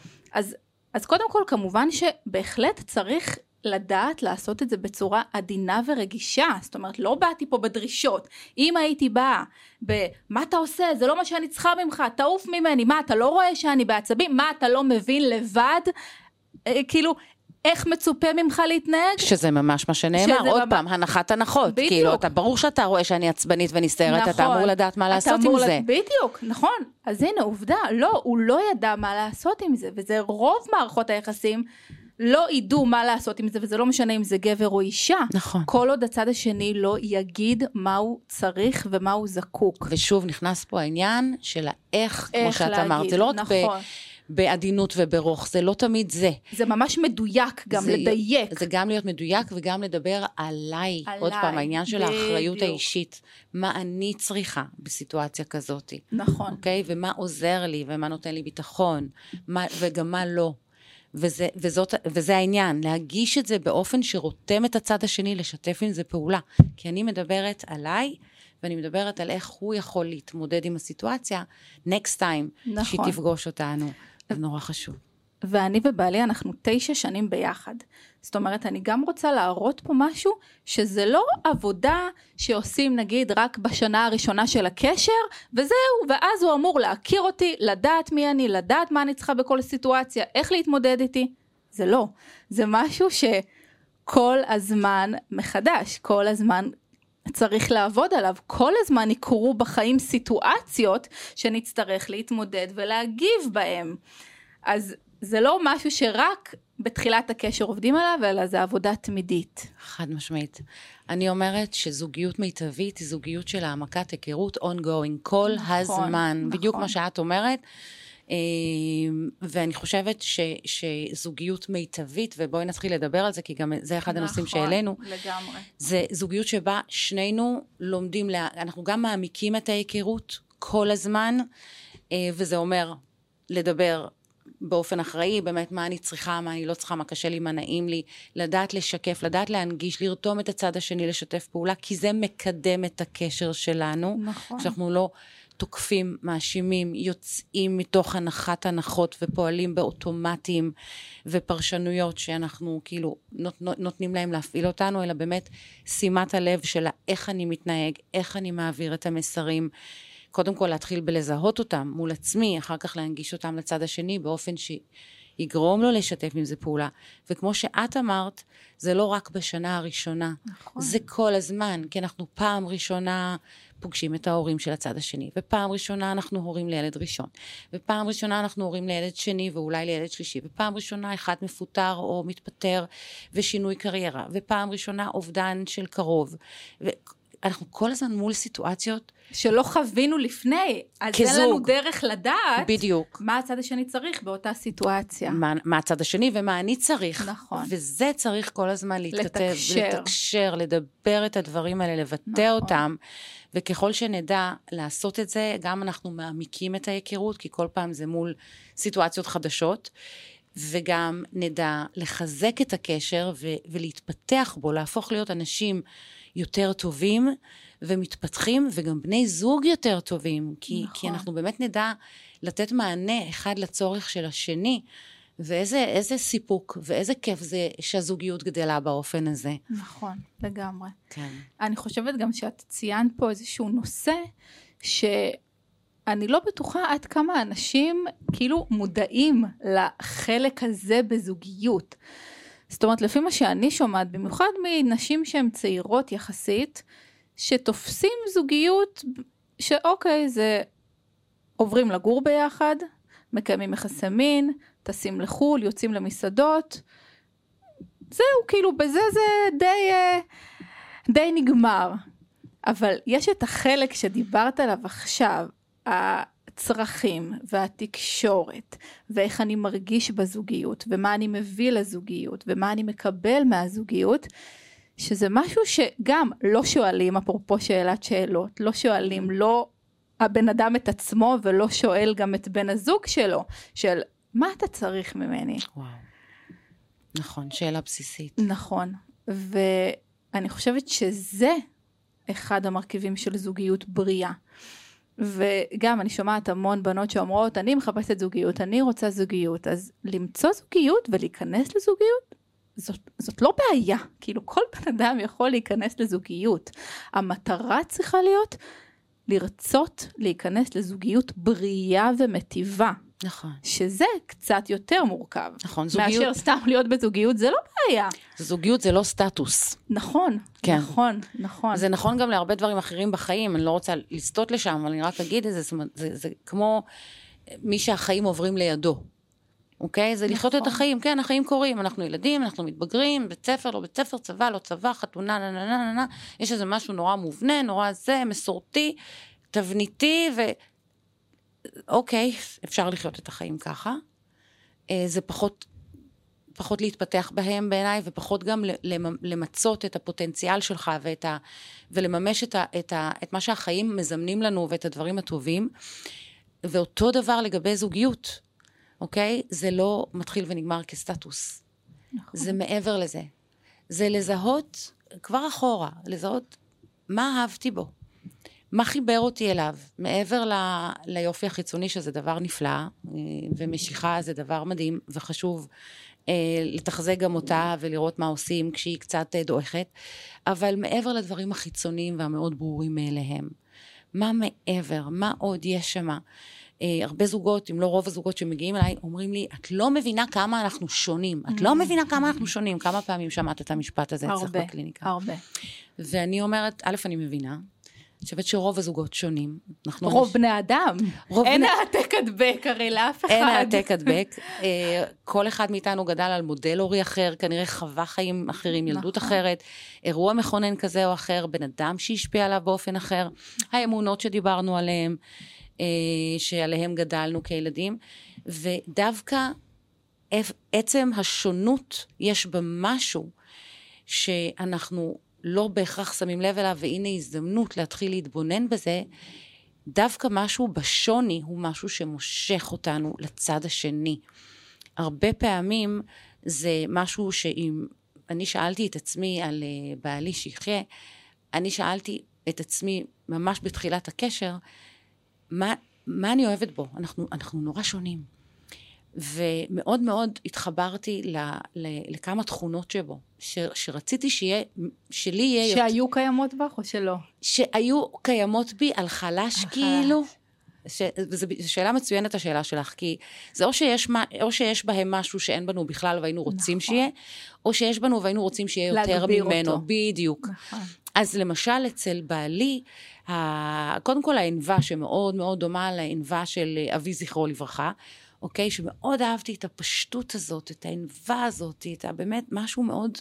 אז קודם כל, כמובן שבהחלט צריך לדעת לעשות את זה בצורה עדינה ורגישה. זאת אומרת, לא באתי פה בדרישות. אם הייתי באה מה אתה עושה? זה לא מה שאני צריכה ממך, תעוף ממני. מה, אתה לא רואה שאני בעצבים? מה, אתה לא מבין לבד? כאילו, איך מצופה ממך להתנהג. שזה ממש מה שנאמר, עוד פעם, הנחת הנחות. בדיוק. כאילו, ברור שאתה רואה שאני עצבנית ונסתרת, נכון. אתה אמור לדעת מה לעשות עם זה. בדיוק, נכון. אז הנה, עובדה, לא, הוא לא ידע מה לעשות עם זה, וזה רוב מערכות היחסים, לא ידעו מה לעשות עם זה, וזה לא משנה אם זה גבר או אישה. נכון. כל עוד הצד השני לא יגיד מה הוא צריך ומה הוא זקוק. ושוב נכנס פה העניין של איך, כמו שאת אמרת, זה לא רק נכון. בעדינות וברוך, זה לא תמיד זה. זה ממש מדויק, גם לדייק. זה גם להיות מדויק וגם לדבר עליי. עוד פעם, העניין של האחריות האישית. מה אני צריכה בסיטואציה כזאת. נכון. אוקיי? ומה עוזר לי ומה נותן לי ביטחון, וגם מה לא. וזה העניין, להגיש את זה באופן שרותם את הצד השני, לשתף עם זה פעולה. כי אני מדברת עליי, ואני מדברת על איך הוא יכול להתמודד עם הסיטואציה, next time, נכון. שהיא תפגוש אותנו. זה נורא חשוב. ואני ובעלי אנחנו 9 שנים ביחד. זאת אומרת, אני גם רוצה להראות פה משהו, שזה לא עבודה שעושים נגיד רק בשנה הראשונה של הקשר, וזהו, ואז הוא אמור להכיר אותי, לדעת מי אני, לדעת מה אני צריכה בכל סיטואציה, איך להתמודד איתי. זה לא. זה משהו שכל הזמן מחדש, כל הזמן צריך לעבוד עליו, כל הזמן יקרו בחיים סיטואציות שנצטרך להתמודד ולהגיב בהם. אז זה לא משהו שרק בתחילת הקשר עובדים עליו, אלא זה עבודה תמידית. חד משמעית. אני אומרת שזוגיות מיטבית היא זוגיות של העמקת היכרות ongoing, כל הזמן. בדיוק מה שאת אומרת. ואני חושבת שזוגיות מיטבית, ובואי נתחיל לדבר על זה, כי גם זה אחד הנושאים שהעלינו. לגמרי. זה זוגיות שבה שנינו לומדים, אנחנו גם מעמיקים את ההיכרות כל הזמן, וזה אומר לדבר באופן אחראי, באמת מה אני צריכה, מה אני לא צריכה, מה קשה לי, מה נעים לי, לדעת לשקף, לדעת להנגיש, לרתום את הצד השני, לשתף פעולה, כי זה מקדם את הקשר שלנו. נכון. שאנחנו לא תוקפים, מאשימים, יוצאים מתוך הנחת הנחות ופועלים באוטומטים ופרשנויות שאנחנו כאילו נותנים להם להפעיל אותנו, אלא באמת שימת הלב של איך אני מתנהג, איך אני מעביר את המסרים, קודם כל להתחיל בלזהות אותם מול עצמי, אחר כך להנגיש אותם לצד השני באופן שיגרום לו לשתף עם זה פעולה. וכמו שאת אמרת, זה לא רק בשנה הראשונה, נכון. זה כל הזמן, כי אנחנו פעם ראשונה פוגשים את ההורים של הצד השני, ופעם ראשונה אנחנו הורים לילד ראשון, ופעם ראשונה אנחנו הורים לילד שני ואולי לילד שלישי, ופעם ראשונה אחד מפוטר או מתפטר ושינוי קריירה, ופעם ראשונה אובדן של קרוב, אנחנו כל הזמן מול סיטואציות שלא חווינו לפני, אז אין לנו דרך לדעת בדיוק. מה הצד השני צריך באותה סיטואציה. מה הצד השני ומה אני צריך. נכון. וזה צריך כל הזמן להתכתב, לתקשר, לדבר את הדברים האלה, לבטא אותם, וככל שנדע לעשות את זה, גם אנחנו מעמיקים את ההיכרות, כי כל פעם זה מול סיטואציות חדשות, וגם נדע לחזק את הקשר ולהתפתח בו, להפוך להיות אנשים יותר טובים ומתפתחים, וגם בני זוג יותר טובים, כי אנחנו באמת נדע לתת מענה אחד לצורך של השני, ואיזה סיפוק ואיזה כיף זה שהזוגיות גדלה באופן הזה. נכון, לגמרי. כן. אני חושבת גם שאת ציינת פה איזשהו נושא, שאני לא בטוחה עד כמה אנשים כאילו מודעים לחלק הזה בזוגיות. זאת אומרת, לפי מה שאני שומעת, במיוחד מנשים שהן צעירות יחסית, שתופסים זוגיות, שאוקיי, זה עוברים לגור ביחד, מקיימים יחסי מין, טסים לחול, יוצאים למסעדות, זהו, כאילו, בזה זה די נגמר. אבל יש את החלק שדיברת עליו עכשיו, הצרכים והתקשורת, ואיך אני מרגיש בזוגיות, ומה אני מביא לזוגיות, ומה אני מקבל מהזוגיות, שזה משהו שגם לא שואלים, אפרופו שאלת שאלות, לא שואלים, לא הבן אדם את עצמו, ולא שואל גם את בן הזוג שלו, של מה אתה צריך ממני? וואו. נכון, שאלה בסיסית. נכון, ואני חושבת שזה אחד המרכיבים של זוגיות בריאה. וגם אני שומעת המון בנות שאומרות, אני מחפשת זוגיות, אני רוצה זוגיות, אז למצוא זוגיות ולהיכנס לזוגיות, זאת לא בעיה, כאילו כל בן אדם יכול להיכנס לזוגיות, המטרה צריכה להיות לרצות להיכנס לזוגיות בריאה ומטיבה. נכון. שזה קצת יותר מורכב. נכון, מאשר סתם להיות בזוגיות, זה לא בעיה. זוגיות זה לא סטטוס. נכון, כן. נכון. זה נכון גם להרבה דברים אחרים בחיים, אני לא רוצה לסטות לשם, אבל אני רק אגיד את זה, זה כמו מי שהחיים עוברים לידו. אוקיי? זה לחיות את החיים, כן, החיים קורים, אנחנו ילדים, אנחנו מתבגרים, בית ספר, לא בית ספר, צבא, לא צבא, חתונה, יש איזה משהו נורא מובנה, נורא זה, מסורתי, תבניתי, אוקיי, אפשר לחיות את החיים ככה. זה פחות להתפתח בהם בעיניי, ופחות גם למצות את הפוטנציאל שלך, ולממש את מה שהחיים מזמנים לנו, ואת הדברים הטובים. ואותו דבר לגבי זוגיות, אוקיי? זה לא מתחיל ונגמר כסטטוס. נכון. זה מעבר לזה. זה לזהות, כבר אחורה, לזהות מה אהבתי בו. מה חיבר אותי אליו, מעבר ליופי החיצוני, שזה דבר נפלא, ומשיכה זה דבר מדהים וחשוב לתחזק גם אותה ולראות מה עושים כשהיא קצת דועכת, אבל מעבר לדברים החיצוניים והמאוד ברורים מאליהם. מה מעבר, מה עוד יש שמה? הרבה זוגות, אם לא רוב הזוגות שמגיעים אליי, אומרים לי, את לא מבינה כמה אנחנו שונים. את לא מבינה כמה אנחנו שונים. כמה פעמים שמעת את המשפט הזה אצלך בקליניקה? הרבה. ואני אומרת, א', אני מבינה, אני חושבת שרוב הזוגות שונים. רוב בני אדם. אין העתק הדבק הרי לאף אחד. אין העתק הדבק. כל אחד מאיתנו גדל על מודל הורי אחר, כנראה חווה חיים אחרים, ילדות אחרת, אירוע מכונן כזה או אחר, בן אדם שהשפיע עליו באופן אחר, האמונות שדיברנו עליהם, שעליהם גדלנו כילדים, ודווקא עצם השונות יש בה משהו שאנחנו לא בהכרח שמים לב אליו, והנה הזדמנות להתחיל להתבונן בזה, דווקא משהו בשוני הוא משהו שמושך אותנו לצד השני. הרבה פעמים זה משהו שאם אני שאלתי את עצמי על בעלי שיחיה, אני שאלתי את עצמי ממש בתחילת הקשר, מה אני אוהבת בו? אנחנו נורא שונים. ומאוד מאוד התחברתי לכמה תכונות שבו, שרציתי שלי יהיה... שהיו קיימות בך או שלא? שהיו קיימות בי על חלש כאילו. וזו שאלה מצוינת השאלה שלך, כי זה או שיש בהם משהו שאין בנו בכלל והיינו רוצים שיהיה, או שיש בנו והיינו רוצים שיהיה יותר ממנו. בדיוק. אז למשל אצל בעלי, קודם כל הענווה שמאוד מאוד דומה לענווה של אבי זכרו לברכה, אוקיי? שמאוד אהבתי את הפשטות הזאת, את הענווה הזאת, את באמת משהו מאוד,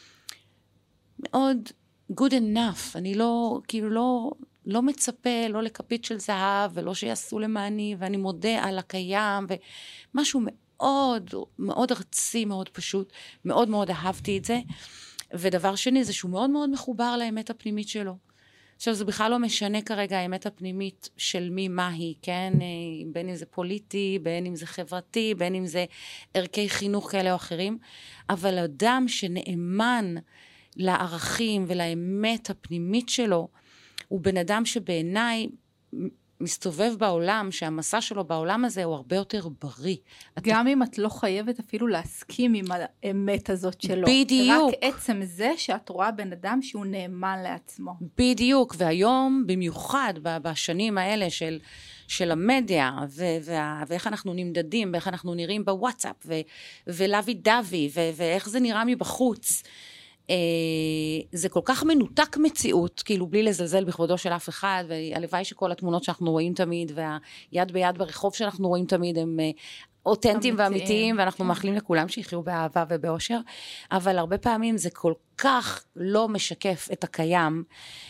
מאוד good enough. אני לא, כאילו לא מצפה, לא לכפית של זהב, ולא שיעשו למעני, ואני מודה על הקיים, ומשהו מאוד, מאוד ארצי, מאוד פשוט, מאוד מאוד אהבתי את זה. ודבר שני, זה שהוא מאוד מאוד מחובר לאמת הפנימית שלו. עכשיו, זה בכלל לא משנה כרגע האמת הפנימית של מה היא, כן? בין אם זה פוליטי, בין אם זה חברתי, בין אם זה ערכי חינוך כאלה או אחרים, אבל אדם שנאמן לערכים ולאמת הפנימית שלו, הוא בן אדם שבעיניי מסתובב בעולם, שהמסע שלו בעולם הזה הוא הרבה יותר בריא. גם אם את לא חייבת אפילו להסכים עם האמת הזאת שלו. בדיוק. רק עצם זה שאת רואה בן אדם שהוא נאמן לעצמו. בדיוק, והיום במיוחד בשנים האלה של המדיה, ואיך אנחנו נמדדים, ואיך אנחנו נראים בוואטסאפ, ולוי דווי, ואיך זה נראה מבחוץ, זה כל כך מנותק מציאות, כאילו בלי לזלזל בכבודו של אף אחד, והלוואי שכל התמונות שאנחנו רואים תמיד, והיד ביד ברחוב שאנחנו רואים תמיד, הם אותנטיים ואמיתיים, ואנחנו מאחלים לכולם שיחיו באהבה ובאושר, אבל הרבה פעמים זה כל כך לא משקף את הקיים,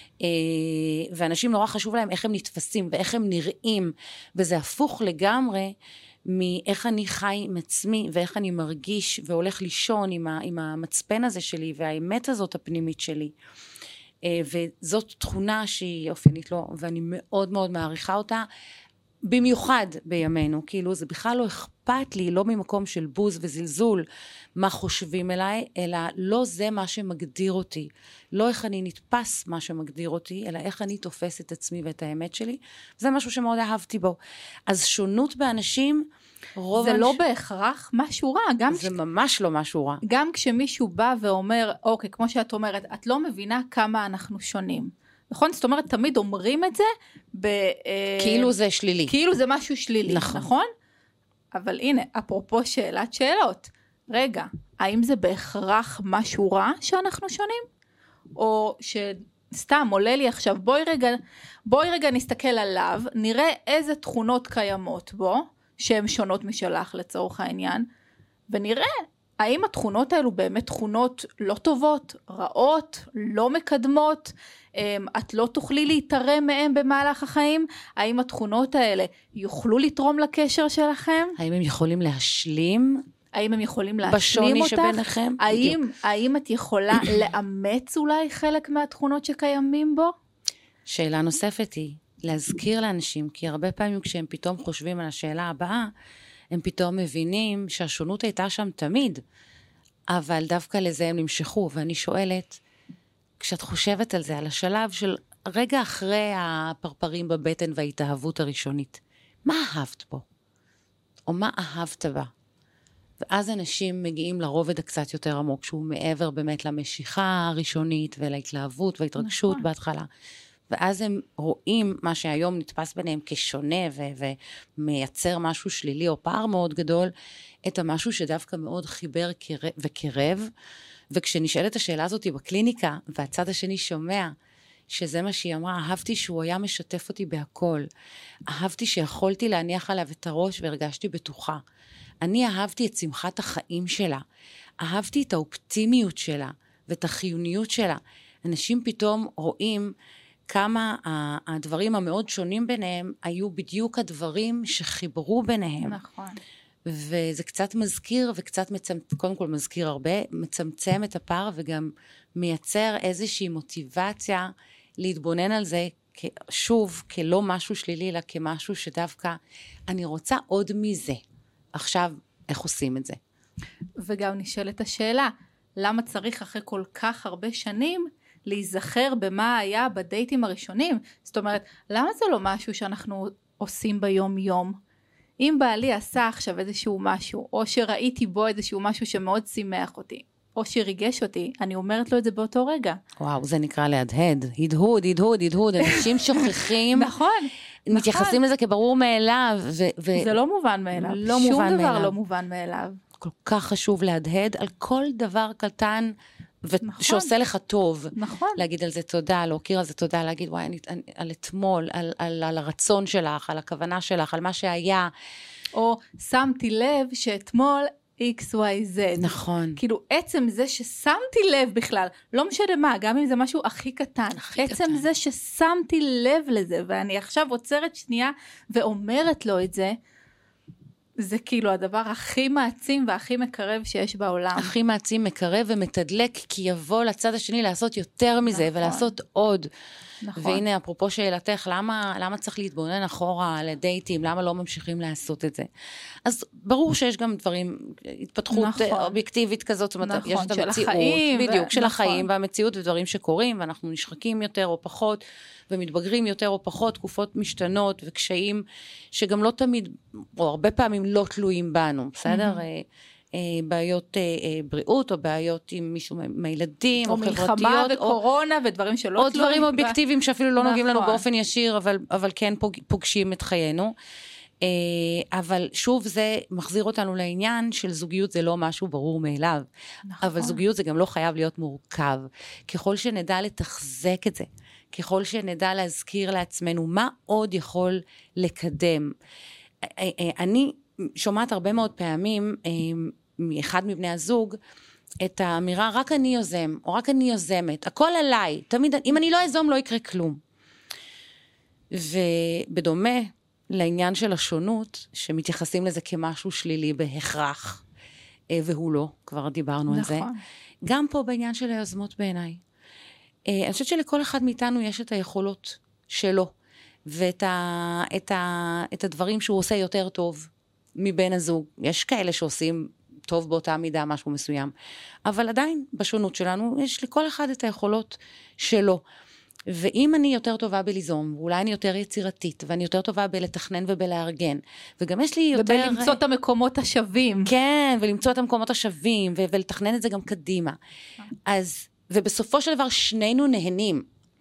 ואנשים נורא חשוב להם איך הם נתפסים, ואיך הם נראים, וזה הפוך לגמרי, מאיך אני חי עם עצמי, ואיך אני מרגיש והולך לישון עם המצפן הזה שלי, והאמת הזאת הפנימית שלי. וזאת תכונה שהיא אופיינית לו, ואני מאוד מאוד מעריכה אותה, במיוחד בימינו, כאילו זה בכלל לא אכפת לי, לא ממקום של בוז וזלזול, מה חושבים אליי, אלא לא זה מה שמגדיר אותי, לא איך אני נתפס מה שמגדיר אותי, אלא איך אני תופס את עצמי ואת האמת שלי, זה משהו שמאוד אהבתי בו. אז שונות באנשים, זה לא בהכרח משהו רע, זה ממש לא משהו רע. גם כשמישהו בא ואומר, אוקיי, כמו שאת אומרת, את לא מבינה כמה אנחנו שונים, נכון? זאת אומרת, תמיד אומרים את זה, כאילו זה שלילי. כאילו זה משהו שלילי, נכון? אבל הנה, אפרופו שאלת שאלות, רגע, האם זה בהכרח משהו רע שאנחנו שונים? או שסתם עולה לי עכשיו, בואי רגע נסתכל עליו, נראה איזה תכונות קיימות בו, שהן שונות משלך לצורך העניין, ונראה האם התכונות האלו באמת תכונות לא טובות, רעות, לא מקדמות, את לא תוכלי להתערם מהם במהלך החיים, האם התכונות האלה יוכלו לתרום לקשר שלכם? האם הם יכולים להשלים? האם הם יכולים להשלים בשוני אותך? שביניכם? האם את יכולה לאמץ אולי חלק מהתכונות שקיימים בו? שאלה נוספת היא, להזכיר לאנשים, כי הרבה פעמים כשהם פתאום חושבים על השאלה הבאה, הם פתאום מבינים שהשונות הייתה שם תמיד, אבל דווקא לזה הם נמשכו, ואני שואלת, כשאת חושבת על זה, על השלב של רגע אחרי הפרפרים בבטן וההתאהבות הראשונית, מה אהבת בו? או מה אהבת בה? ואז אנשים מגיעים לרובד הקצת יותר עמוק, שהוא מעבר באמת למשיכה הראשונית ולהתלהבות וההתרגשות בהתחלה. ואז הם רואים מה שהיום נתפס ביניהם כשונה ומייצר משהו שלילי או פער מאוד גדול, את המשהו שדווקא מאוד חיבר וקרב, וכשנשאלת השאלה הזאת בקליניקה, והצד השני שומע, שזה מה שהיא אמרה, אהבתי שהוא היה משתף אותי בהכל, אהבתי שיכולתי להניח עליו את הראש והרגשתי בטוחה, אני אהבתי את שמחת החיים שלה, אהבתי את האופטימיות שלה, ואת החיוניות שלה, אנשים פתאום רואים, כמה הדברים המאוד שונים ביניהם, היו בדיוק הדברים שחיברו ביניהם. נכון. וזה קצת מזכיר, וקצת קודם כל מזכיר הרבה, מצמצם את הפער, וגם מייצר איזושהי מוטיבציה להתבונן על זה, שוב, כלא משהו שלילי, אלא כמשהו שדווקא, אני רוצה עוד מזה. עכשיו, איך עושים את זה? וגם נשאלת השאלה, למה צריך אחרי כל כך הרבה שנים, להיזכר במה היה בדייטים הראשונים? זאת אומרת, למה זה לא משהו שאנחנו עושים ביום יום? אם בעלי עשה עכשיו איזשהו משהו, או שראיתי בו איזשהו משהו שמאוד שימח אותי, או שריגש אותי, אני אומרת לו את זה באותו רגע. וואו, זה נקרא להדהד. הדהוד. אנשים שוכחים. נכון. מתייחסים לזה כברור מאליו. זה לא מובן מאליו. לא מובן מאליו. שום דבר לא מובן מאליו. כל כך חשוב להדהד על כל דבר קטן, שעושה לך טוב. נכון. להגיד על זה תודה, להוקיר על זה תודה, להגיד וואי, על אתמול, על הרצון שלך, על הכוונה שלך, על מה שהיה. או שמתי לב שאתמול XYZ. נכון. כאילו עצם זה ששמתי לב בכלל, לא משנה מה, גם אם זה משהו הכי קטן. עצם זה ששמתי לב לזה, ואני עכשיו עוצרת שנייה ואומרת לו את זה, זה כאילו הדבר הכי מעצים והכי מקרב שיש בעולם. הכי מעצים, מקרב ומתדלק, כי יבוא לצד השני לעשות יותר מזה, נכון. ולעשות עוד. נכון. והנה, אפרופו שאלתך, למה צריך להתבונן אחורה לדייטים? למה לא ממשיכים לעשות את זה? אז ברור שיש גם דברים, התפתחות נכון. אובייקטיבית כזאת, זאת אומרת, נכון, יש את המציאות, החיים, בדיוק, של נכון. החיים והמציאות ודברים שקורים, ואנחנו נשחקים יותר או פחות, ומתבגרים יותר או פחות, תקופות משתנות וקשיים, שגם לא תמיד, או הרבה פעמים לא תלויים בנו, בסדר? בעיות בריאות, או בעיות עם מישהו מהילדים, או חברתיות. או מלחמה וקורונה, ודברים שלא תלויים. או דברים אובייקטיביים שאפילו לא נוגעים לנו באופן ישיר, אבל כן פוגשים את חיינו. אבל שוב זה מחזיר אותנו לעניין של זוגיות, זה לא משהו ברור מאליו. אבל זוגיות זה גם לא חייב להיות מורכב. ככל שנדע לתחזק את זה, ככל שנדע להזכיר לעצמנו מה עוד יכול לקדם. אני שומעת הרבה מאוד פעמים, מאחד מבני הזוג, את האמירה, רק אני יוזם, או רק אני יוזמת, הכל עליי, תמיד, אם אני לא יזום לא יקרה כלום. ובדומה לעניין של השונות, שמתייחסים לזה כמשהו שלילי בהכרח, והוא לא, כבר דיברנו על זה. גם פה בעניין של היוזמות בעיניי. אני חושבת שלכל אחד מאיתנו יש את היכולות שלו, ואת הדברים שהוא עושה יותר טוב מבין הזוג. יש כאלה שעושים טוב באותה מידה משהו מסוים, אבל עדיין בשונות שלנו יש לכל אחד את היכולות שלו. ואם אני יותר טובה בליזום, ואולי אני יותר יצירתית, ואני יותר טובה בלתכנן ובלארגן, וגם יש לי יותר... ובלמצוא את המקומות השווים. כן, ולמצוא את המקומות השווים, ולתכנן את זה גם קדימה. אז, ובסופו של דבר שנינו נהנים.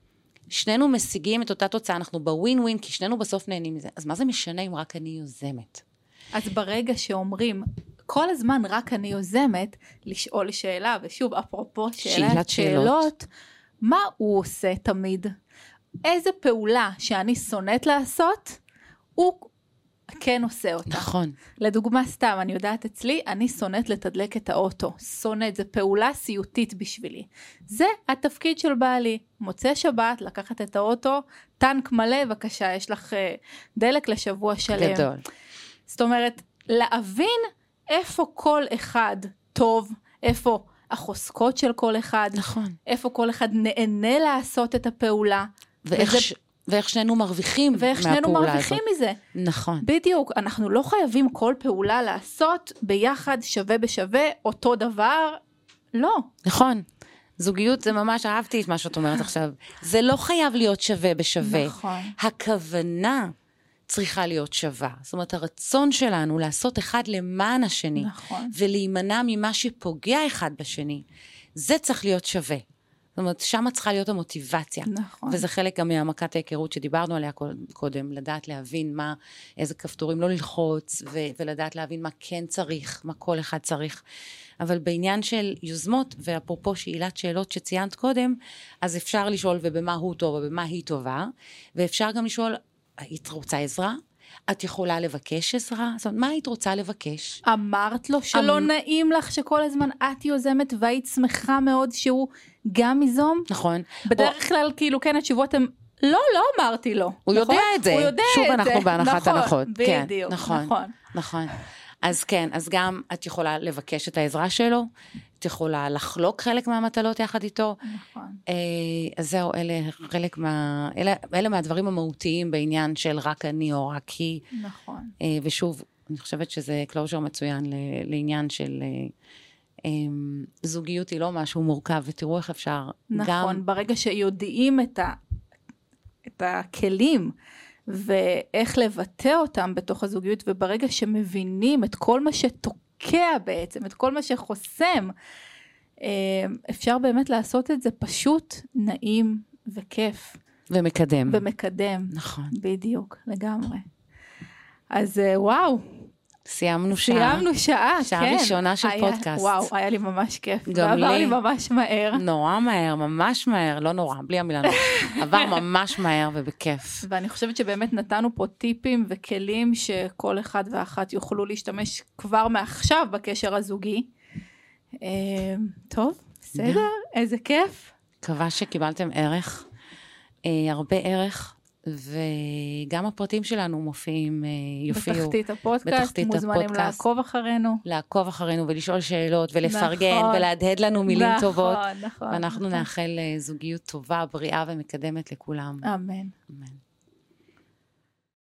שנינו משיגים את אותה תוצאה, אנחנו בווין ווין, כי שנינו בסוף נהנים מזה. אז מה זה משנה אם רק אני יוזמת? אז ברגע שאומרים, כל הזמן רק אני יוזמת, לשאול שאלה, ושוב, אפרופו שאלת שאלות, מה הוא עושה תמיד? איזה פעולה שאני שונאת לעשות, הוא כן עושה אותה. נכון. לדוגמה סתם, אני יודעת אצלי, אני שונאת לתדלק את האוטו. שונאת, זה פעולה סיוטית בשבילי. זה התפקיד של בעלי. מוצא שבת, לקחת את האוטו, טנק מלא, בבקשה, יש לך דלק לשבוע שלם. גדול. זאת אומרת, להבין איפה כל אחד טוב, איפה החוזקות של כל אחד, נכון. איפה כל אחד נהנה לעשות את הפעולה. ואיך שנינו מרוויחים מהפעולה הזאת. ואיך שנינו מרוויחים מזה. נכון. בדיוק, אנחנו לא חייבים כל פעולה לעשות ביחד, שווה בשווה, אותו דבר, לא. נכון. זוגיות זה ממש, אהבתי את מה שאת אומרת עכשיו. זה לא חייב להיות שווה בשווה. נכון. הכוונה צריכה להיות שווה. זאת אומרת, הרצון שלנו לעשות אחד למען השני, נכון. ולהימנע ממה שפוגע אחד בשני, זה צריך להיות שווה. זאת אומרת, שמה צריכה להיות המוטיבציה. נכון. וזה חלק גם מהעמקת ההיכרות שדיברנו עליה קודם, לדעת להבין איזה כפתורים לא ללחוץ, ולדעת להבין מה כן צריך, מה כל אחד צריך. אבל בעניין של יוזמות, ואפרופו שאלת שאלות שציינת קודם, אז אפשר לשאול ובמה הוא טוב ובמה היא טובה, ואפשר גם לשאול, היית רוצה עזרה? את יכולה לבקש עזרה? זאת אומרת, מה היית רוצה לבקש? אמרת לו שלא נעים לך שכל הזמן את יוזמת, והיית שמחה מאוד שהוא גם יזום? נכון. בדרך כלל, כאילו, כן, התשובות הן, לא אמרתי לו. הוא יודע את זה. הוא יודע שוב את זה. אנחנו בהנחת הנחות. בדיוק, נכון. אז כן, אז גם את יכולה לבקש את העזרה שלו, את יכולה לחלוק חלק מהמטלות יחד איתו. נכון. אז זהו, אלה מהדברים המהותיים בעניין של רק אני או רק היא. נכון. ושוב, אני חושבת שזה קלוז'ר מצוין לעניין של זוגיות היא לא משהו מורכב, ותראו איך אפשר נכון, גם... ברגע שיודעים את הכלים, ואיך לבטא אותם בתוך הזוגיות, וברגע שמבינים את כל מה שתוקע בעצם, את כל מה שחוסם, אפשר באמת לעשות את זה פשוט, נעים וכיף. ומקדם. נכון. בדיוק, לגמרי. אז וואו. סיימנו שעה, כן. ראשונה של פודקאסט. וואו, היה לי ממש כיף. גם לי. עבר לי ממש מהר. נורא מהר, ממש מהר, לא נורא, בלי המילה נורא. עבר ממש מהר ובכיף. ואני חושבת שבאמת נתנו פה טיפים וכלים שכל אחד ואחת יוכלו להשתמש כבר מעכשיו בקשר הזוגי. טוב, בסדר, איזה כיף. מקווה שקיבלתם ערך, הרבה ערך. וגם הפרטים שלנו מופיעים, יופיעו. בתחתית הפודקאסט, מוזמנים לעקוב אחרינו ולשאול שאלות ולפרגן ולהדהד לנו מילים טובות. נכון. ואנחנו נאחל זוגיות טובה, בריאה ומקדמת לכולם. אמן. אמן.